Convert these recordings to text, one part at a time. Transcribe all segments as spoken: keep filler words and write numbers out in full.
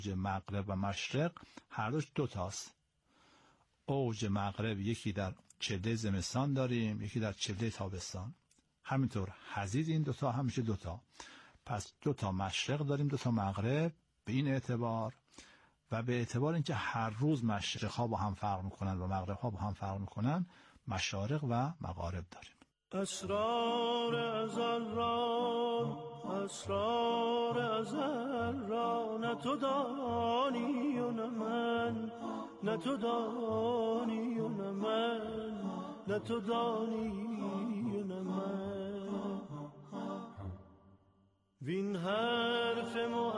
مغرب و مشرق هر دوش دو تاست. اوج مغرب یکی در چله زمستان داریم، یکی در چله تابستان. همینطور حضیض این دوتا همیشه دوتا. پس دوتا مشرق داریم، دوتا مغرب به این اعتبار، و به اعتبار اینکه هر روز مشرق ها با هم فرق میکنن و مغرب ها با هم فرق میکنن، مشارق و مغارب داریم. اسرار ازل را، اسرار ازل را، نه تو دانی و نه من، نه تو دانی و نه من، نه تو دانی و نه من. وین حرف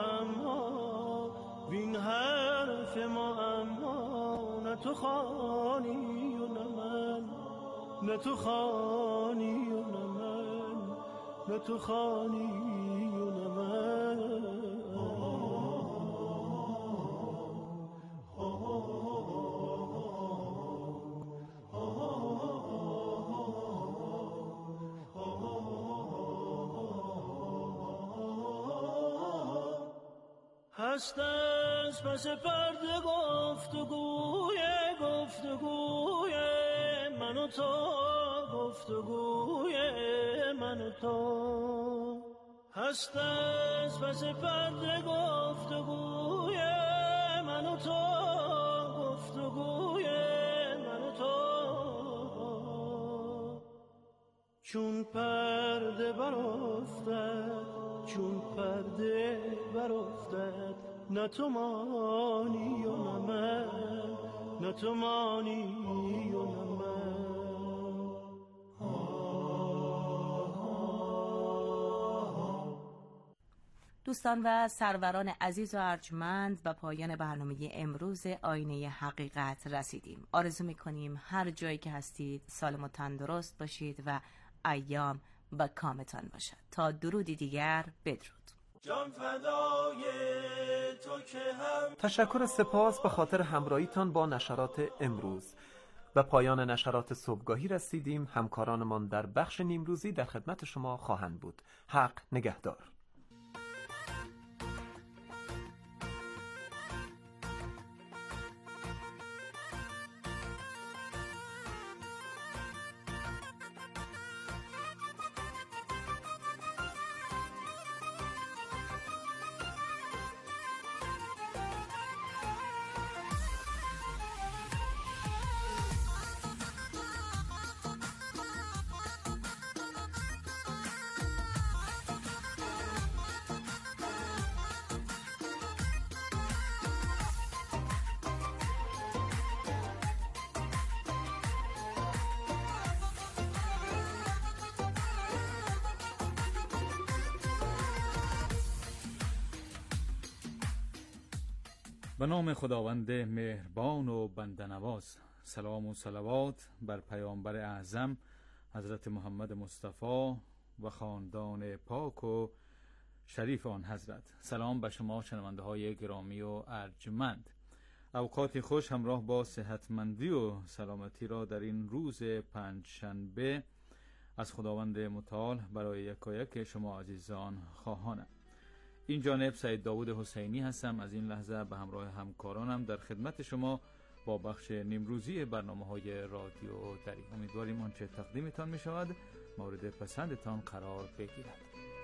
معما، وین حرف معما، نه تو خوانی و نه من، نه تو خوانی و نه من، نه تو خوانی و نه من. هست از پس پرده گفتگوی، گفتگوی من و تو، گفتگوی من و تو. هست از پس پرده گفتگوی من و تو، گفتگوی من و تو. چون پرده برافتد، چون پرده برافتد، نه تو مانی و نه من، نه تو مانی و نه من. دوستان و سروران عزیز و ارجمند، و پایان برنامه امروز آینه حقیقت رسیدیم. آرزو میکنیم هر جایی که هستید سالم و تندرست باشید و ایام با کامتان باشد. تا درودی دیگر، بدرود. جان فدای تو که هم. تشکر سپاس به خاطر همراهیتان با نشرات امروز. و پایان نشرات صبحگاهی رسیدیم. همکارانمان در بخش نیمروزی در خدمت شما خواهند بود. حق نگهدار. به نام خداوند مهربان و بنده‌نواز. سلام و صلوات بر پیامبر اعظم حضرت محمد مصطفی و خاندان پاک و شریف آن حضرت. سلام به شما شنونده های گرامی و ارجمند. اوقات خوش همراه با صحتمندی و سلامتی را در این روز پنجشنبه از خداوند متعال برای یکایک شما عزیزان خواهانم. این جانب سید داوود حسینی هستم. از این لحظه به همراه همکارانم در خدمت شما با بخش نیمروزی برنامه‌های رادیو دری. امیدواریم آنچه تقدیمتان می شود مورد پسندتان قرار بگیرد.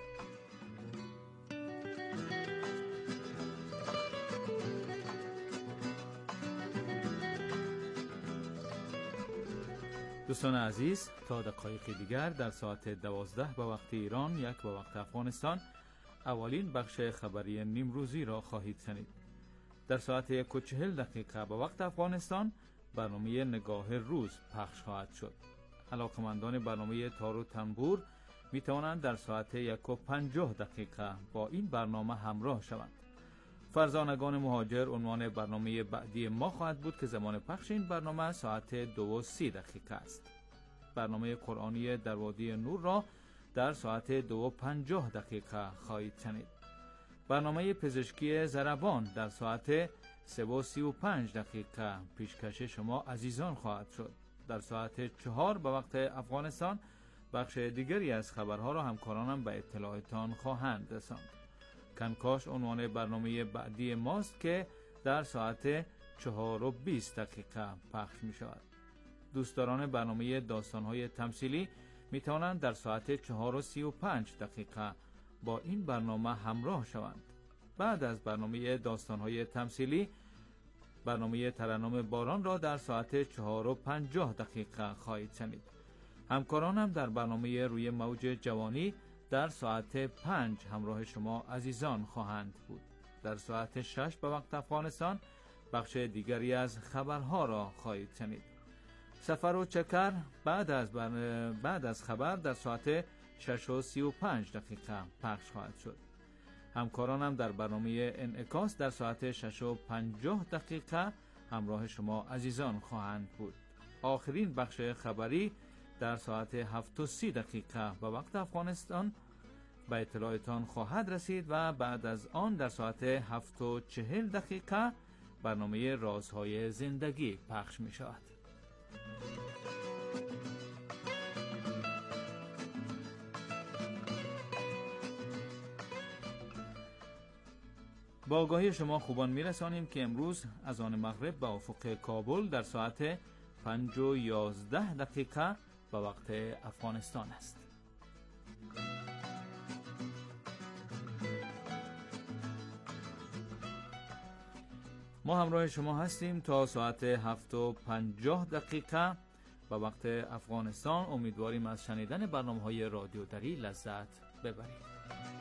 دوستان عزیز، تا دقایق دیگر در ساعت دوازده به وقت ایران، یک به وقت افغانستان، اولین بخش خبری نیمروزی را خواهید شنید. در ساعت یک و چهل دقیقه به وقت افغانستان برنامه نگاه روز پخش خواهد شد. علاقمندان برنامه تار و تنبور می توانند در ساعت یک و پنجاه دقیقه با این برنامه همراه شوند. فرزانگان مهاجر عنوان برنامه بعدی ما خواهد بود که زمان پخش این برنامه ساعت دو و سی دقیقه است. برنامه قرآنی در وادی نور را در ساعت دو و پنجاه دقیقه خواهید شنید. برنامه پزشکی ضربان در ساعت سه و سی و پنج دقیقه پیشکش شما عزیزان خواهد شد. در ساعت چهار به وقت افغانستان بخش دیگری از خبرها را همکارانم به اطلاعتان خواهند رساند. کنکاش عنوان برنامه بعدی ماست که در ساعت چهار و بیست دقیقه پخش می شود. دوستداران برنامه داستان‌های تمثیلی می توانند در ساعت چهار و سی و پنج دقیقه با این برنامه همراه شوند. بعد از برنامه داستان‌های تمثیلی، برنامه ترنم باران را در ساعت چهار و پنجاه دقیقه خواهید شنید. همکارانم در برنامه روی موج جوانی در ساعت پنج همراه شما عزیزان خواهند بود. در ساعت شش به وقت افغانستان بخش دیگری از خبرها را خواهید شنید. سفر و چکر بعد از بر... بعد از خبر در ساعت شش و سی و پنج دقیقه پخش خواهد شد. همکارانم در برنامه انعکاس در ساعت شش و پنجاه دقیقه همراه شما عزیزان خواهند بود. آخرین بخش خبری در ساعت هفت و سی دقیقه به وقت افغانستان به اطلاعتان خواهد رسید و بعد از آن در ساعت هفت و چهل دقیقه برنامه رازهای زندگی پخش می شود. با آگاهی شما خوبان می رسانیم که امروز از آن مغرب به افق کابل در ساعت پنج و یازده دقیقه به وقت افغانستان است. ما همراه شما هستیم تا ساعت هفت و پنجاه دقیقه به وقت افغانستان. امیدواریم از شنیدن برنامه‌های رادیو دری لذت ببرید.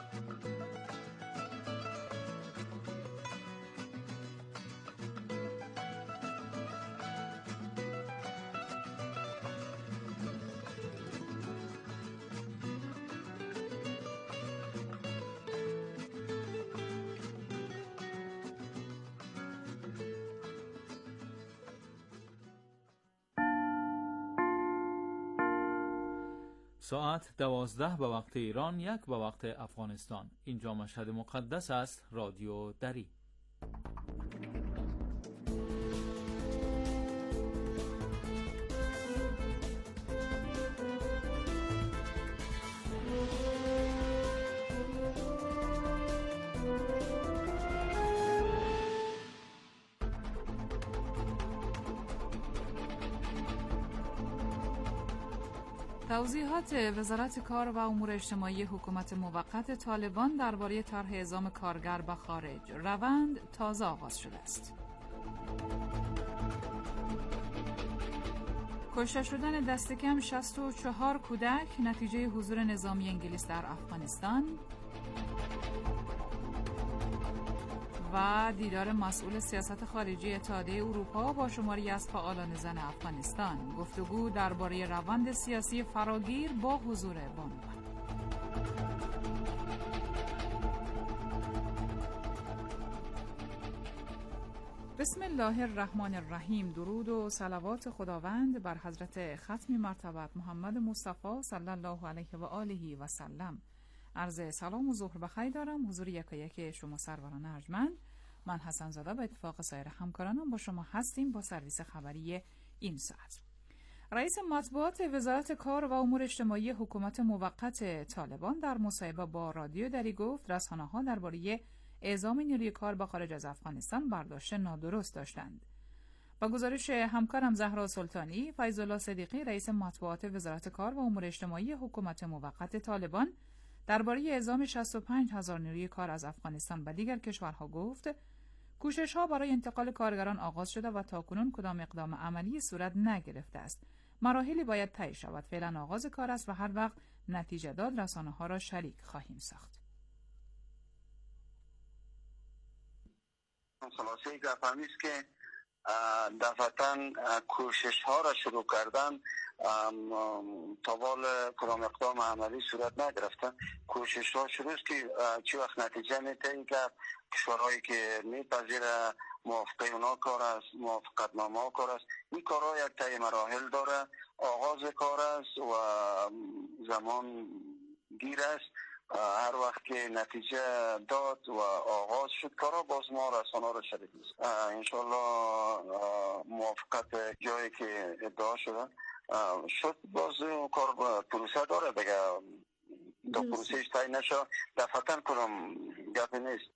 ساعت دوازده به وقت ایران، یک به وقت افغانستان. اینجا مشهد مقدس است. رادیو دری. توضیحات وزارت کار و امور اجتماعی حکومت موقت طالبان درباره طرح اعزام کارگر به خارج. روند تازه آغاز شده است. کشته شدن دست کم شصت و چهار کودک نتیجه حضور نظامی انگلیس در افغانستان و دیدار مسئول سیاست خارجی اتحادیه اروپا با شماری از فعالان زن افغانستان. گفتگو درباره روند سیاسی فراگیر با حضور بانوان. بسم الله الرحمن الرحیم. درود و صلوات خداوند بر حضرت ختم مرتبت محمد مصطفی صلی الله علیه و آله و سلم. عرض سلام و ظهر بخیر دارم حضور یکایک شما سروران ارجمند. من حسن زاده به اتفاق سایر همکارانم با شما هستیم با سرویس خبری این ساعت. رئیس مطبوعات وزارت کار و امور اجتماعی حکومت موقت طالبان در مصاحبه با رادیو دری گفت رسانه‌ها درباره اعزام نیروی کار به خارج از افغانستان برداشت نادرست داشتند. با گزارش همکارم زهرا سلطانی، فیض الله صدیقی رئیس مطبوعات وزارت کار و امور اجتماعی حکومت موقت طالبان درباره اعزام شصت و پنج هزار نیروی کار از افغانستان به دیگر کشورها گفت کوشش‌ها برای انتقال کارگران آغاز شده و تاکنون کدام اقدام عملی صورت نگرفته است. مراحلی باید طی شود. فعلا آغاز کار است و هر وقت نتیجه داد رسانه‌ها را شریک خواهیم ساخت. خلاصه گفتم است که دفعتاً کوشش ها را شروع کردن طوال کدام اقدام عملی صورت نگرفتن. کوشش ها شروع است که چی وقت نتیجه میتهیم که کشورهایی که میپذیره موافقه اونا کار است، موافقت نامه کار است. این کارها یک طی مراحل داره. آغاز کار است و زمان گیر است. هر وقت که نتیجه داد و آغاز شد کارا باز ما رسانه‌ها را شریک می‌کنیم. انشالله موافقت جایی که ادعا شده شد باز کار پروسه داره دیگه. دو پروسش تای نشو دفعتاً کنم گپ نیست.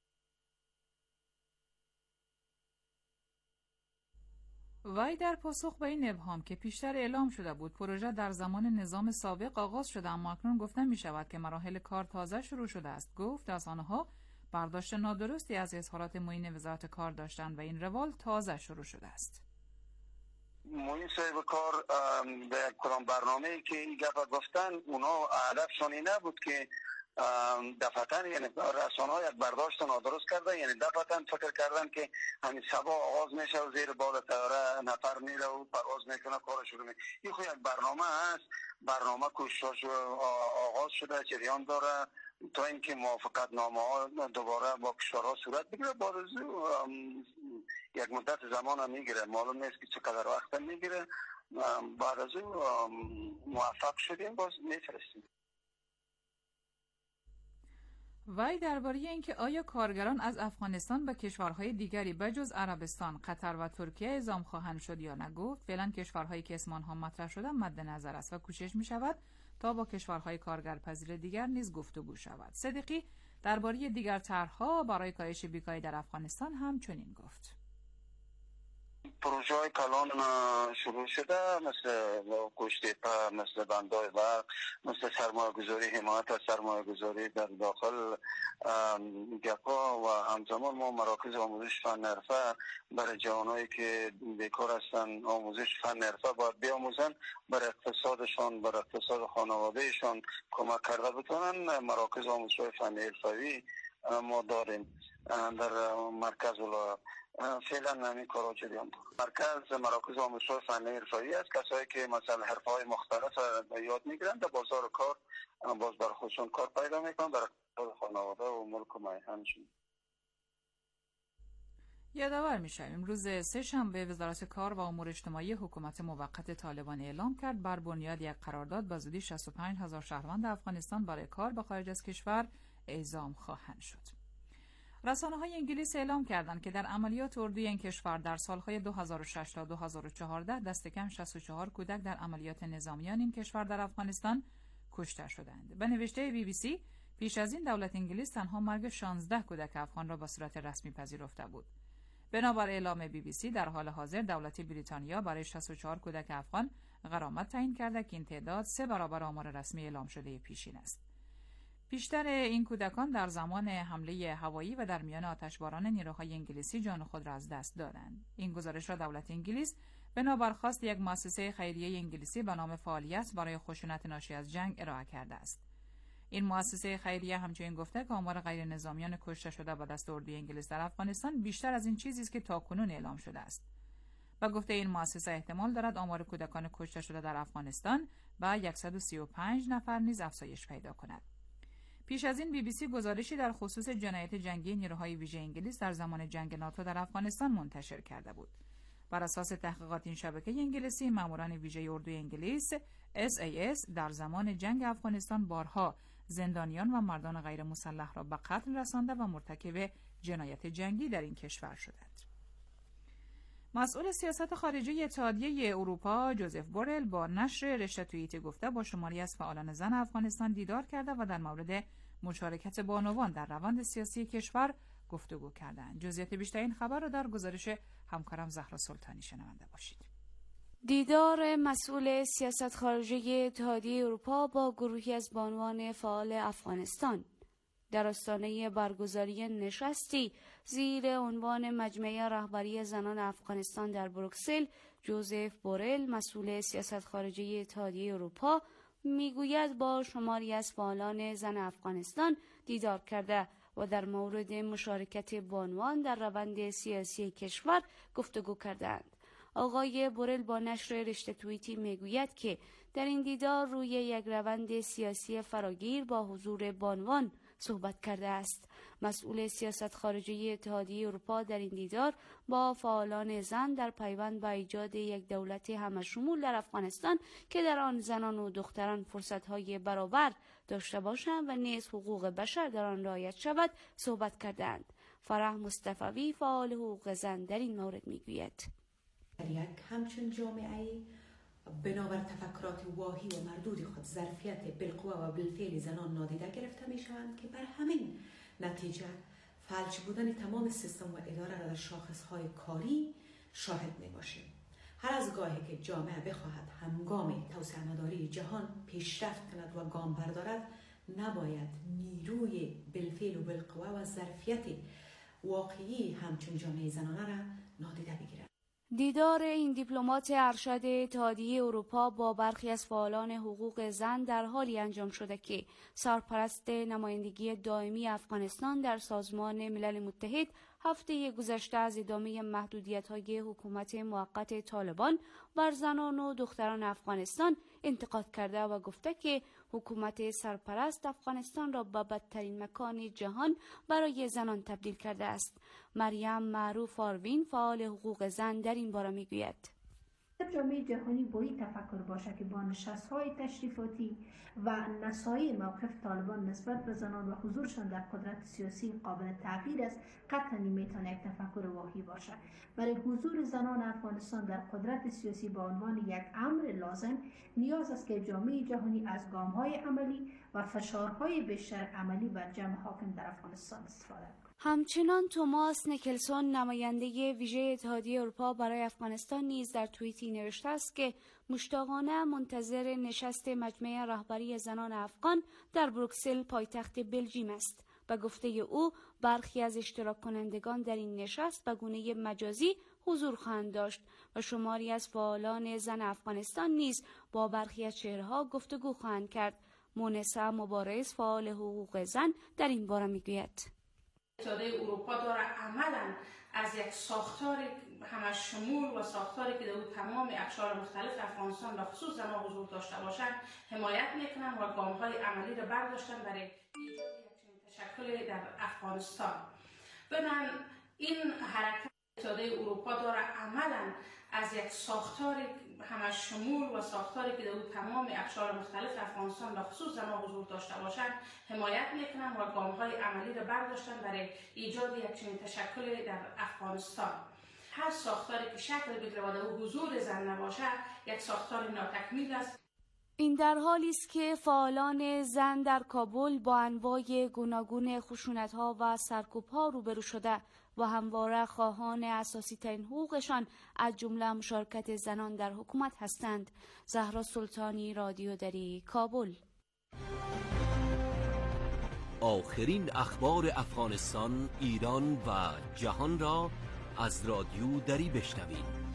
وی در پاسخ به این ابهام که پیشتر اعلام شده بود پروژه در زمان نظام سابق آغاز شده اما اکنون گفته می شود که مراحل کار تازه شروع شده است، گفت رسانه‌ها برداشت نادرستی از اظهارات معین وزارت کار داشتند و این روال تازه شروع شده است. معین صاحب کار در کدام برنامه‌ای که این گپ گفتن اونا هدفشان این نبود که دفعتاً یعنی رسانه‌ها یک برداشت نادرست کردن، یعنی دفعتاً فکر کردن که همین صبح آغاز میشه و زیر بال طیاره نفر میره و پرواز میکنه کار شروع میشه. این خود یک برنامه هست، برنامه کوشش آغاز شده جریان داره تا اینکه موافقت نامه ها دوباره با کشورها صورت بگیره. بعد از یک مدت زمان هم میگیره، معلوم نیست که چقدر وقت میگیره. بعد از موفق شدیم باز میفرستیم. وی درباره اینکه آیا کارگران از افغانستان به کشورهای دیگری بجز عربستان، قطر و ترکیه اعزام خواهند شد یا نه، گفت فعلا کشورهایی که اسمانها مطرح شده مد نظر است و کوشش می شود تا با کشورهای کارگرپذیر دیگر نیز گفتگو شود. صدیقی درباره دیگر طرح‌ها برای کاهش بیکاری در افغانستان هم چنین گفت: پروژه های کلان شروع شده، مثل کشتی پر، مثل بندای وقت، مثل سرمایه گذاری، حمایت از سرمایه گذاری در داخل گپا و همزمان ما مراکز آموزش فن حرفه برای جوانایی که بیکار هستن آموزش فن حرفه باید بیاموزن، برای اقتصادشان، برای اقتصاد خانوادهشان کمک کرده بتونن. مراکز آموزش فن حرفه‌ای ما داریم در مرکز ولایت. فعلا نمی کارا جریان داره. مرکز مراکز آموزش فنی حرفه‌ای است، کسایی که مثلا حرفه‌های مختلف یاد میگیرند در بازار کار باز بر خودشون کار پیدا میکنن، در اقتصاد خانواده و ملک و میهنشون. یادآور میشویم امروز سه شنبه وزارت کار و امور اجتماعی حکومت موقت طالبان اعلام کرد بر بنیاد یک قرارداد به زودی شصت و پنج هزار شهروند افغانستان برای کار به خارج از کشور اعزام خواهند شد. رسانه‌های انگلیس اعلام کردند که در عملیات اردوی این کشور در سالهای دو هزار و شش تا دو هزار و چهارده دست کم شصت و چهار کودک در عملیات نظامیان این کشور در افغانستان کشته شدند. به نوشته بی بی سی پیش از این دولت انگلیس تنها مرگ شانزده کودک افغان را به صورت رسمی پذیرفته بود. بنابر اعلام بی بی سی در حال حاضر دولت بریتانیا برای شصت و چهار کودک افغان غرامت تعیین کرده که این تعداد سه برابر آمار رسمی اعلام شده پیشین است. بیشتر این کودکان در زمان حمله هوایی و در میان آتشباران نیروهای انگلیسی جان خود را از دست دادند. این گزارش را دولت انگلیس بنابر خواست یک مؤسسه خیریه انگلیسی به نام فعالیت برای خشونت ناشی از جنگ ارائه کرده است. این مؤسسه خیریه همچنین گفته که آمار غیر نظامیان کشته شده به دست اردوی انگلیس در افغانستان بیشتر از این چیزی است که تاکنون اعلام شده است. و گفته این مؤسسه احتمال دارد آمار کودکان کشته شده در افغانستان به صد و سی و پنج نفر نیز افزایش پیدا کند. پیش از این بی بی سی گزارشی در خصوص جنایت جنگی نیروهای ویژه انگلیس در زمان جنگ ناتو در افغانستان منتشر کرده بود. بر اساس تحقیقات این شبکه انگلیسی، ماموران ویژه اردوی انگلیس اس ای اس در زمان جنگ افغانستان بارها زندانیان و مردان غیر مسلح را به قتل رسانده و مرتکب جنایت جنگی در این کشور شدند. مسئول سیاست خارجی اتحادیه اروپا جوزف بورل با نشر رشته توییتی گفته با شماری از فعالان زن افغانستان دیدار کرده و در مورد مشارکت بانوان در روند سیاسی کشور گفتگو کردند. جزئیات بیشتر این خبر را در گزارش همکارم زهرا سلطانی شنونده باشید. دیدار مسئول سیاست خارجی اتحادیه اروپا با گروهی از بانوان فعال افغانستان در آستانه برگزاری نشستی زیر عنوان مجمع رهبری زنان افغانستان در بروکسل، جوزف بورل مسئول سیاست خارجی اتحادیه اروپا میگوید با شماری از فعالان زن افغانستان دیدار کرده و در مورد مشارکت بانوان در روند سیاسی کشور گفتگو کردند. آقای بورل با نشر رشته توییتی میگوید که در این دیدار روی یک روند سیاسی فراگیر با حضور بانوان صحبت کرده است. مسئول سیاست خارجی اتحادیه اروپا در این دیدار با فعالان زن در پیوند به ایجاد یک دولت همشمول در افغانستان که در آن زنان و دختران فرصت‌های برابر داشته باشند و نیز حقوق بشر در آن رعایت شود صحبت کردند. فرح مصطفی فعال حقوق زن در این مورد میگوید: در یک همچون جامعه بنابر تفکرات واهی و مردود خود ظرفیت بالقوه و بالفعل زنان نادیده گرفته می شوند که بر همین نتیجه فلج بودن تمام سیستم و اداره را در شاخصهای کاری شاهد می باشیم. هر از گاهی که جامعه بخواهد هنگام توسعه مداری جهان پیشرفت کند و گام بردارد، نباید نیروی بالفعل و بالقوه و ظرفیت واقعی همچون جامعه زنانه را نادیده بگیرد. دیدار این دیپلمات ارشد اتحادیه اروپا با برخی از فعالان حقوق زن در حالی انجام شده که سرپرست نمایندگی دائمی افغانستان در سازمان ملل متحد هفته گذشته از ادامه محدودیت‌های حکومت موقت طالبان بر زنان و دختران افغانستان انتقاد کرده و گفته که حکومت سرپرست افغانستان را به بدترین مکان جهان برای زنان تبدیل کرده است. مریم معروف آروین، فعال حقوق زن، در این باره میگوید: جامعه جهانی با این تفکر باشه که با نشست‌های تشریفاتی و نسایی موقف طالبان نسبت به زنان و حضورشان در قدرت سیاسی قابل تغییر است، قطعا نمیتونه یک تفکر واهی باشه. برای حضور زنان افغانستان در قدرت سیاسی به عنوان یک امر لازم نیاز است که جامعه جهانی از گام‌های عملی و فشارهای بیشتر عملی بر جمع حاکم در افغانستان استفاده کند. همچنان توماس نیکلسون، نماینده ویژه اتحادیه اروپا برای افغانستان، نیز در توییتی نوشته است که مشتاقانه منتظر نشست مجمع رهبری زنان افغان در بروکسل، پایتخت بلژیم است. به گفته او، برخی از اشتراک کنندگان در این نشست به گونه مجازی حضور خواهند داشت و شماری از فعالان زن افغانستان نیز با برخی از چهره‌ها گفتگو خواهند کرد. مونسا مبارز، فعال حقوق زن، در این باره میگوید: اتحادیه اروپا داره عملاً از یک ساختار همش شمول و ساختاری که در او تمام اقشار مختلف افغانستان و خصوص زنان حضور داشته باشند حمایت میکنن و گام‌های عملی را برداشتن برای ایجاد یک چنین تشکل در افغانستان. بنابراین این حرکت اتحادیه اروپا داره عملاً از یک ساختار همش شمول و ساختاری که در او تمام اقشار مختلف افغانستان و خصوص زنان حضور داشته باشند حمایت میکنن و گام‌های عملی را برداشتن برای ایجاد یک چنین تشکل در افغانستان. هر ساختاری که شکل بگیره و در او حضور زن نباشه یک ساختار ناتکمیل است. این در حالی است که فعالان زن در کابل با انواع گوناگون خشونت‌ها و سرکوب‌ها روبرو شده و همواره خواهان اساسی ترین حقوقشان از جمله مشارکت زنان در حکومت هستند. زهرا سلطانی، رادیو دری، کابل. آخرین اخبار افغانستان، ایران و جهان را از رادیو دری بشنوید.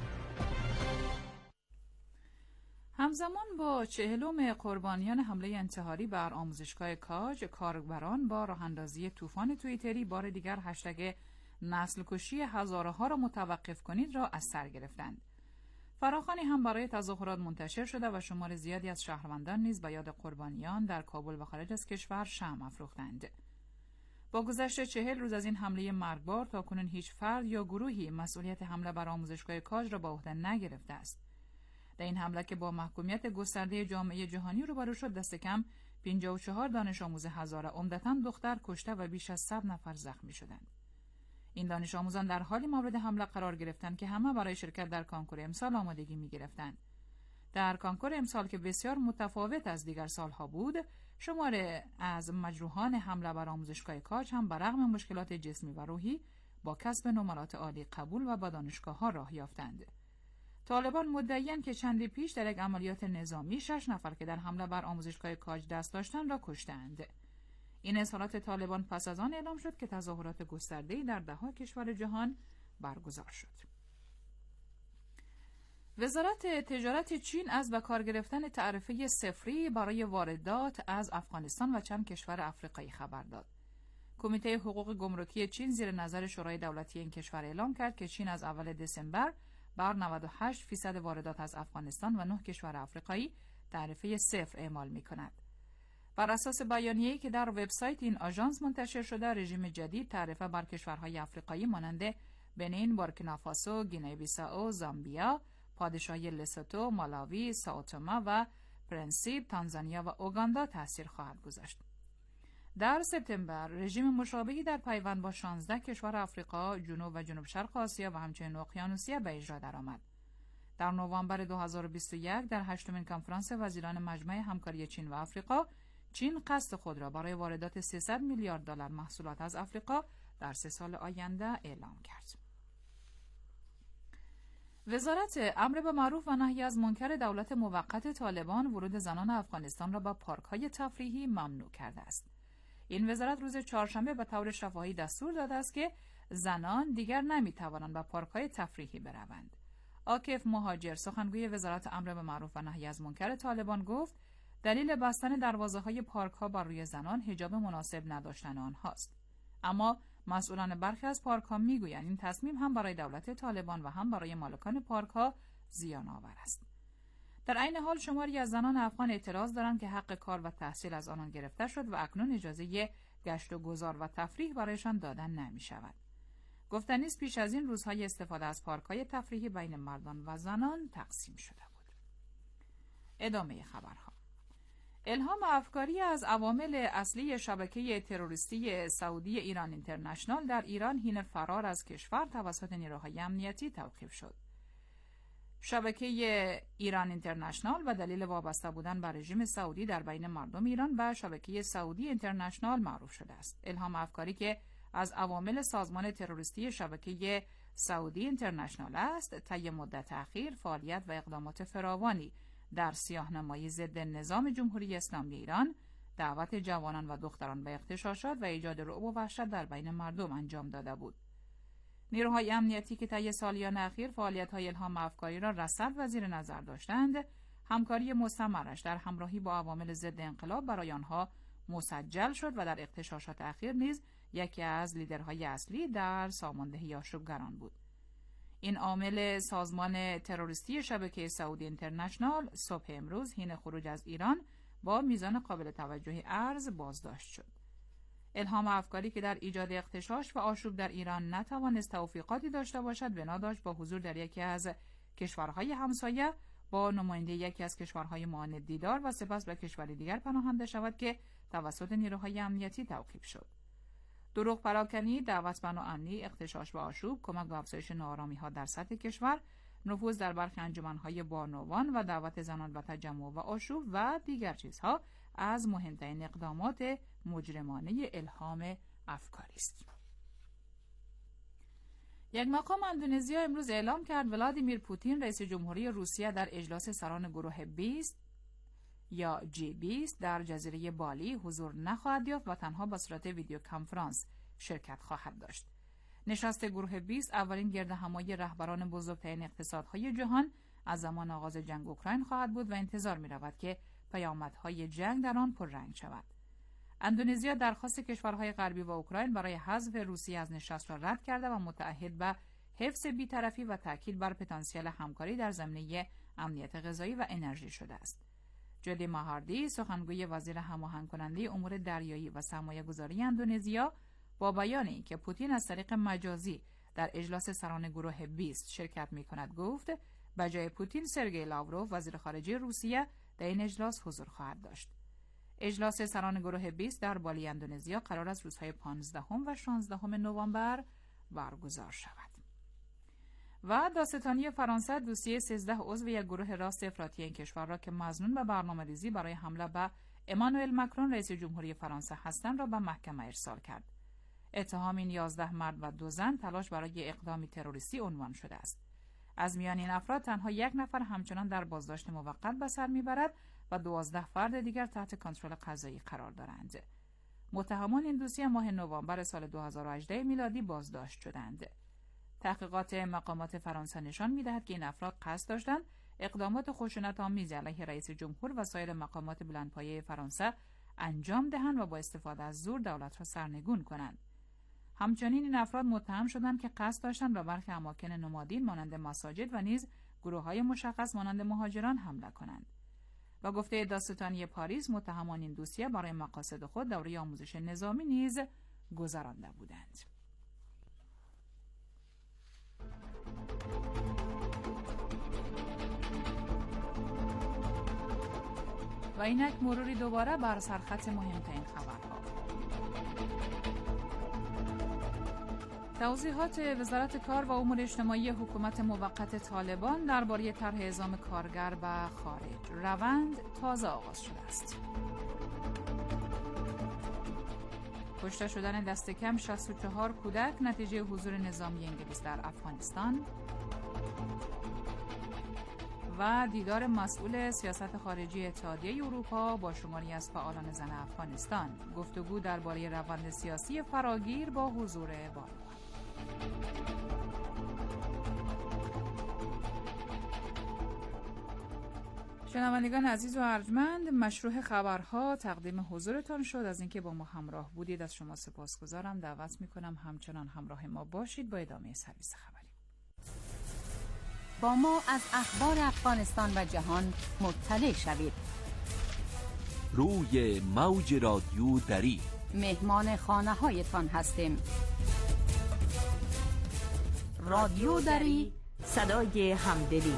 همزمان با چهلم قربانیان حمله انتحاری بر آموزشگاه کاج، کاربران با راهاندازی طوفان توییتری بار دیگر هشتگ نسل کشی هزاره ها را متوقف کنید را از سر گرفتند. فراخوانی هم برای تظاهرات منتشر شده و شمار زیادی از شهروندان نیز به یاد قربانیان در کابل و خارج از کشور شمع افروختند. با گذشت چهل روز از این حمله مرگبار تاکنون هیچ فرد یا گروهی مسئولیت حمله بر آموزشگاه کاج را به عهده نگرفته است. در این حمله که با محکومیت گسترده جامعه جهانی روبرو شد، دست کم پنجاه و چهار دانش آموز هزاره، عمدتاً دختر، کشته و بیش از صد نفر زخمی شدند. این دانش آموزان در حالی مورد حمله قرار گرفتند که همه برای شرکت در کنکور امسال آمادگی می گرفتند. در کنکور امسال که بسیار متفاوت از دیگر سالها بود، شمار از مجروحان حمله بر آموزشگاه کاج هم برغم مشکلات جسمی و روحی با کسب نمرات عالی قبول و به دانشگاه‌ها راه یافتند. طالبان مدعی‌اند که چندی پیش در یک عملیات نظامی شش نفر که در حمله بر آموزشگاه کاج دست داشتند را کشتند. این اظهارات طالبان پس از آن اعلام شد که تظاهرات گسترده‌ای در ده‌ها کشور جهان برگزار شد. وزارت تجارت چین از به کار گرفتن تعرفه صفری برای واردات از افغانستان و چند کشور افریقایی خبر داد. کمیته حقوق گمرکی چین زیر نظر شورای دولتی این کشور اعلام کرد که چین از اول دسامبر بر نود و هشت فیصد واردات از افغانستان و نه کشور افریقایی تعرفه صفر اعمال می‌کند. بر اساس بیانیه‌ای که در وبسایت این آژانس منتشر شده، رژیم جدید تعرفه بر کشورهای افریقایی مانند بنین، بورکینافاسو، گینه بیسائو، زامبیا، پادشاهی لسوتو، مالاوی، سائوتومه و پرنسیپ، تانزانیا و اوگاندا تاثیر خواهد گذاشت. در سپتامبر رژیم مشابهی در پیوند با شانزده کشور آفریقا، جنوب و جنوب شرق آسیا و همچنین اقیانوسیه به اجرا درآمد. در نوامبر دو هزار و بیست و یک در هشتمین کنفرانس وزیران مجمع همکاری چین و آفریقا، چین قصد خود را برای واردات سیصد میلیارد دلار محصولات از آفریقا در سه سال آینده اعلام کرد. وزارت امر به معروف و نهی از منکر دولت موقت طالبان ورود زنان افغانستان را به پارک‌های تفریحی ممنوع کرده است. این وزارت روز چهارشنبه به طور شفاهی دستور داده است که زنان دیگر نمی‌توانند به پارک‌های تفریحی بروند. عاکف مهاجر، سخنگوی وزارت امر به معروف و نهی از منکر طالبان، گفت دلیل بستن دروازه‌های پارک‌ها بر روی زنان حجاب مناسب نداشتن آنهاست. اما مسئولان برخی از پارک‌ها میگویند این تصمیم هم برای دولت طالبان و هم برای مالکان پارک‌ها زیان آور است. در عین حال شماری از زنان افغان اعتراض دارند که حق کار و تحصیل از آنان گرفته شد و اکنون اجازه گشت و گذار و تفریح برایشان دادن نمی‌شود. گفتنی است پیش از این روزهای استفاده از پارک‌های تفریحی بین مردان و زنان تقسیم شده بود. ادامه خبرها. الهام افکاری از عوامل اصلی شبکه تروریستی سعودی ایران اینترنشنال در ایران حین فرار از کشور توسط نیروهای امنیتی توقیف شد. شبکه ایران اینترنشنال به دلیل وابسته بودن به رژیم سعودی در بین مردم ایران به شبکه سعودی اینترنشنال معروف شده است. الهام افکاری که از عوامل سازمان تروریستی شبکه سعودی اینترنشنال است، طی مدت اخیر فعالیت و اقدامات فراوانی در سیاه‌نمایی ضد نظام جمهوری اسلامی ایران، دعوت جوانان و دختران به اغتشاشات و ایجاد رعب و وحشت در بین مردم انجام داده بود. نیروهای امنیتی که طی سالیان اخیر فعالیت‌های الهام افکاری را رصد و زیر نظر داشتند، همکاری مستمرش در همراهی با عوامل ضد انقلاب برای آنها مسجل شد و در اغتشاشات اخیر نیز یکی از لیدرهای اصلی در ساماندهی آشوبگران بود. این عامل سازمان تروریستی شبکه سعودی اینترنشنال صبح امروز حین خروج از ایران با میزان قابل توجهی ارز بازداشت شد. الهام افکاری که در ایجاد اغتشاش و آشوب در ایران نتوانست توفیقاتی داشته باشد، بنا داشت با حضور در یکی از کشورهای همسایه با نماینده یکی از کشورهای معاند دیدار و سپس به کشوری دیگر پناهنده شود که توسط نیروهای امنیتی توقیف شد. دروغ پراکنی، دعوت بر نوامنی، اغتشاش و آشوب، کمک به افزایش ناآرامی‌ها در سطح کشور، نفوذ در برخی انجمن‌های بانوان و دعوت زنان به تجمع و آشوب و دیگر چیزها از مهمترین اقدامات مجرمانه الهام افکاری است. یک مقام اندونزیا امروز اعلام کرد ولادیمیر پوتین رئیس جمهوری روسیه در اجلاس سران گروه بیست یا جی بیست در جزیره بالی حضور نخواهد یافت و تنها با صورت ویدیو کنفرانس شرکت خواهد داشت. نشست گروه بیست اولین گردهمایی رهبران بزرگترین اقتصادهای جهان از زمان آغاز جنگ اوکراین خواهد بود و انتظار می رود که پیامدهای جنگ در آن پررنگ شود. اندونزیا درخواست کشورهای غربی و اوکراین برای حذف روسیه از نشست را رد کرده و متعهد به حفظ بی‌طرفی و تاکید بر پتانسیل همکاری در زمینه امنیت غذایی و انرژی شده است. جودی ماهاردی، سخنگوی وزیر هماهنگ کننده امور دریایی و سرمایه‌گذاری اندونزیا، با بیان اینکه پوتین از طریق مجازی در اجلاس سران گروه بیست شرکت می‌کند گفت به جای پوتین سرگئی لاوروف وزیر خارجه روسیه در این اجلاس حضور خواهد داشت. اجلاس سران گروه بیست در بالی اندونزیا قرار است روزهای پانزدهم و شانزدهم نوامبر برگزار شود. و دادستانی فرانسه دوسیه سیزده عضو یک گروه راست افراطی این کشور را که مظنون به برنامه‌ریزی برای حمله به امانوئل مکرون رئیس جمهوری فرانسه هستند را به محکمه ارسال کرد. اتهام این یازده مرد و دو زن تلاش برای اقدامی تروریستی عنوان شده است. از میان این افراد تنها یک نفر همچنان در بازداشت موقت به سر میبرد و دوازده فرد دیگر تحت کنترل قضایی قرار دارند. متهمان این دوسیه ماه نوامبر سال دو هزار و هجده میلادی بازداشت شدند. تحقیقات مقامات فرانسه نشان می‌دهد که این افراد قصد داشتند اقدامات خشونت‌آمیز علیه رئیس جمهور و سایر مقامات بلندپایه فرانسه انجام دهند و با استفاده از زور دولت را سرنگون کنند. همچنین این افراد متهم شدند که قصد داشتند به برخی اماکن نمادین مانند مساجد و نیز گروه‌های مشخص مانند مهاجران حمله کنند. با گفته دادستانی پاریس، متهمان این دوسیه برای مقاصد خود دوره آموزش نظامی نیز گذرانده بودند. و اینک مروری دوباره بر سرخط مهمترین خبرها. توضیحات وزارت کار و امور اجتماعی حکومت موقت طالبان درباره طرح اعزام کارگر به خارج. روند تازه آغاز شده است. کشته شدن دست کم شصت و چهار کودک نتیجه حضور نظامی انگلیس در افغانستان و دیدار مسئول سیاست خارجی اتحادیه اروپا با شماری از فعالان زن افغانستان. گفتگو درباره روند سیاسی فراگیر با حضور بانوان. شنوندگان عزیز و ارجمند، مشروع خبرها تقدیم حضورتان شد. از اینکه با ما همراه بودید از شما سپاسگزارم. دعوت میکنم همچنان همراه ما باشید با ادامه سرویس خبری. با ما از اخبار افغانستان و جهان مطلع شوید. روی موج رادیو دری مهمان خانه هایتان هستیم. رادیو دری، صدای همدلی.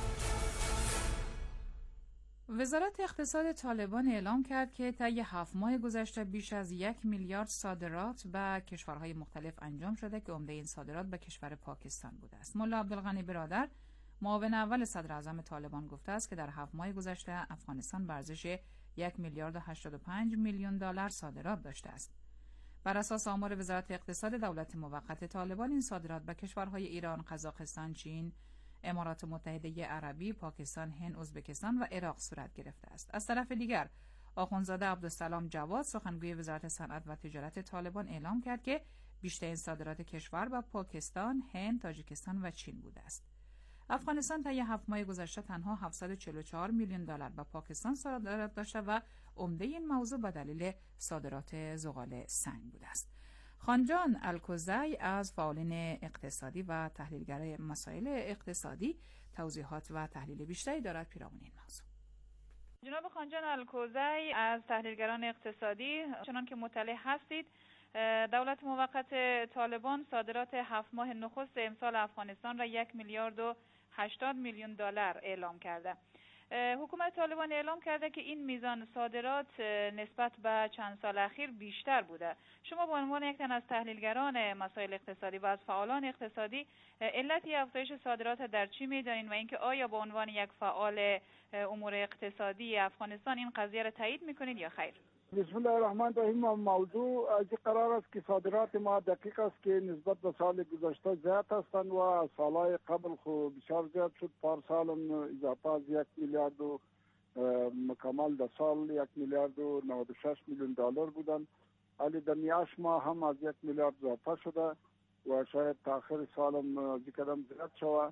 وزارت اقتصاد طالبان اعلام کرد که طی هفت ماه گذشته بیش از یک میلیارد صادرات به کشورهای مختلف انجام شده که عمده این صادرات به کشور پاکستان بوده است. ملا عبدالغنی برادر، معاون اول صدر اعظم طالبان، گفته است که در هفت ماه گذشته افغانستان به ارزش یک میلیارد و هشتاد و پنج میلیون دلار صادرات داشته است. بر اساس آمار وزارت اقتصاد دولت موقت طالبان، این صادرات به کشورهای ایران، قزاقستان، چین، امارات متحده عربی، پاکستان، هند، ازبکستان و عراق صورت گرفته است. از طرف دیگر، آخوندزاده عبدالسلام جواد، سخنگوی وزارت صنعت و تجارت طالبان، اعلام کرد که بیشترین صادرات کشور به پاکستان، هند، تاجیکستان و چین بوده است. افغانستان طی هفت ماه گذشته تنها هفتصد و چهل و چهار میلیون دلار به پاکستان صادرات داشته و عمده این موضوع به دلیل صادرات زغال سنگ بوده است. خانجان الکوزی از فعالین اقتصادی و تحلیلگر مسائل اقتصادی توضیحات و تحلیل بیشتری دارد پیرامون این موضوع. جناب خانجان الکوزی از تحلیلگران اقتصادی، چنان که مطلع هستید، دولت موقت طالبان صادرات هفت ماه نخست امسال افغانستان را یک میلیارد و هشتاد میلیون دلار اعلام کرده. حکومت طالبان اعلام کرده که این میزان صادرات نسبت به چند سال اخیر بیشتر بوده. شما به عنوان یک تن از تحلیلگران مسائل اقتصادی و از فعالان اقتصادی، علت افزایش صادرات در چی می‌دانید و اینکه آیا به عنوان یک فعال امور اقتصادی افغانستان این قضیه را تایید می‌کنید یا خیر؟ بسم الله الرحمن الرحیم. موضوع از قرار است که صادرات ما دقیق است که نسبت به سال گذشته زیاد هستند و از سالهای قبل خو بسیار زیاد شد. پار سال اضافه از یک میلیارد و مکمل در سال یک میلیارد و نود و شش میلیون دلار بودند، ولی در نیاش ما هم از یک میلیارد اضافه شده و شاید تاخیر سال هم ذکرم زیاد شده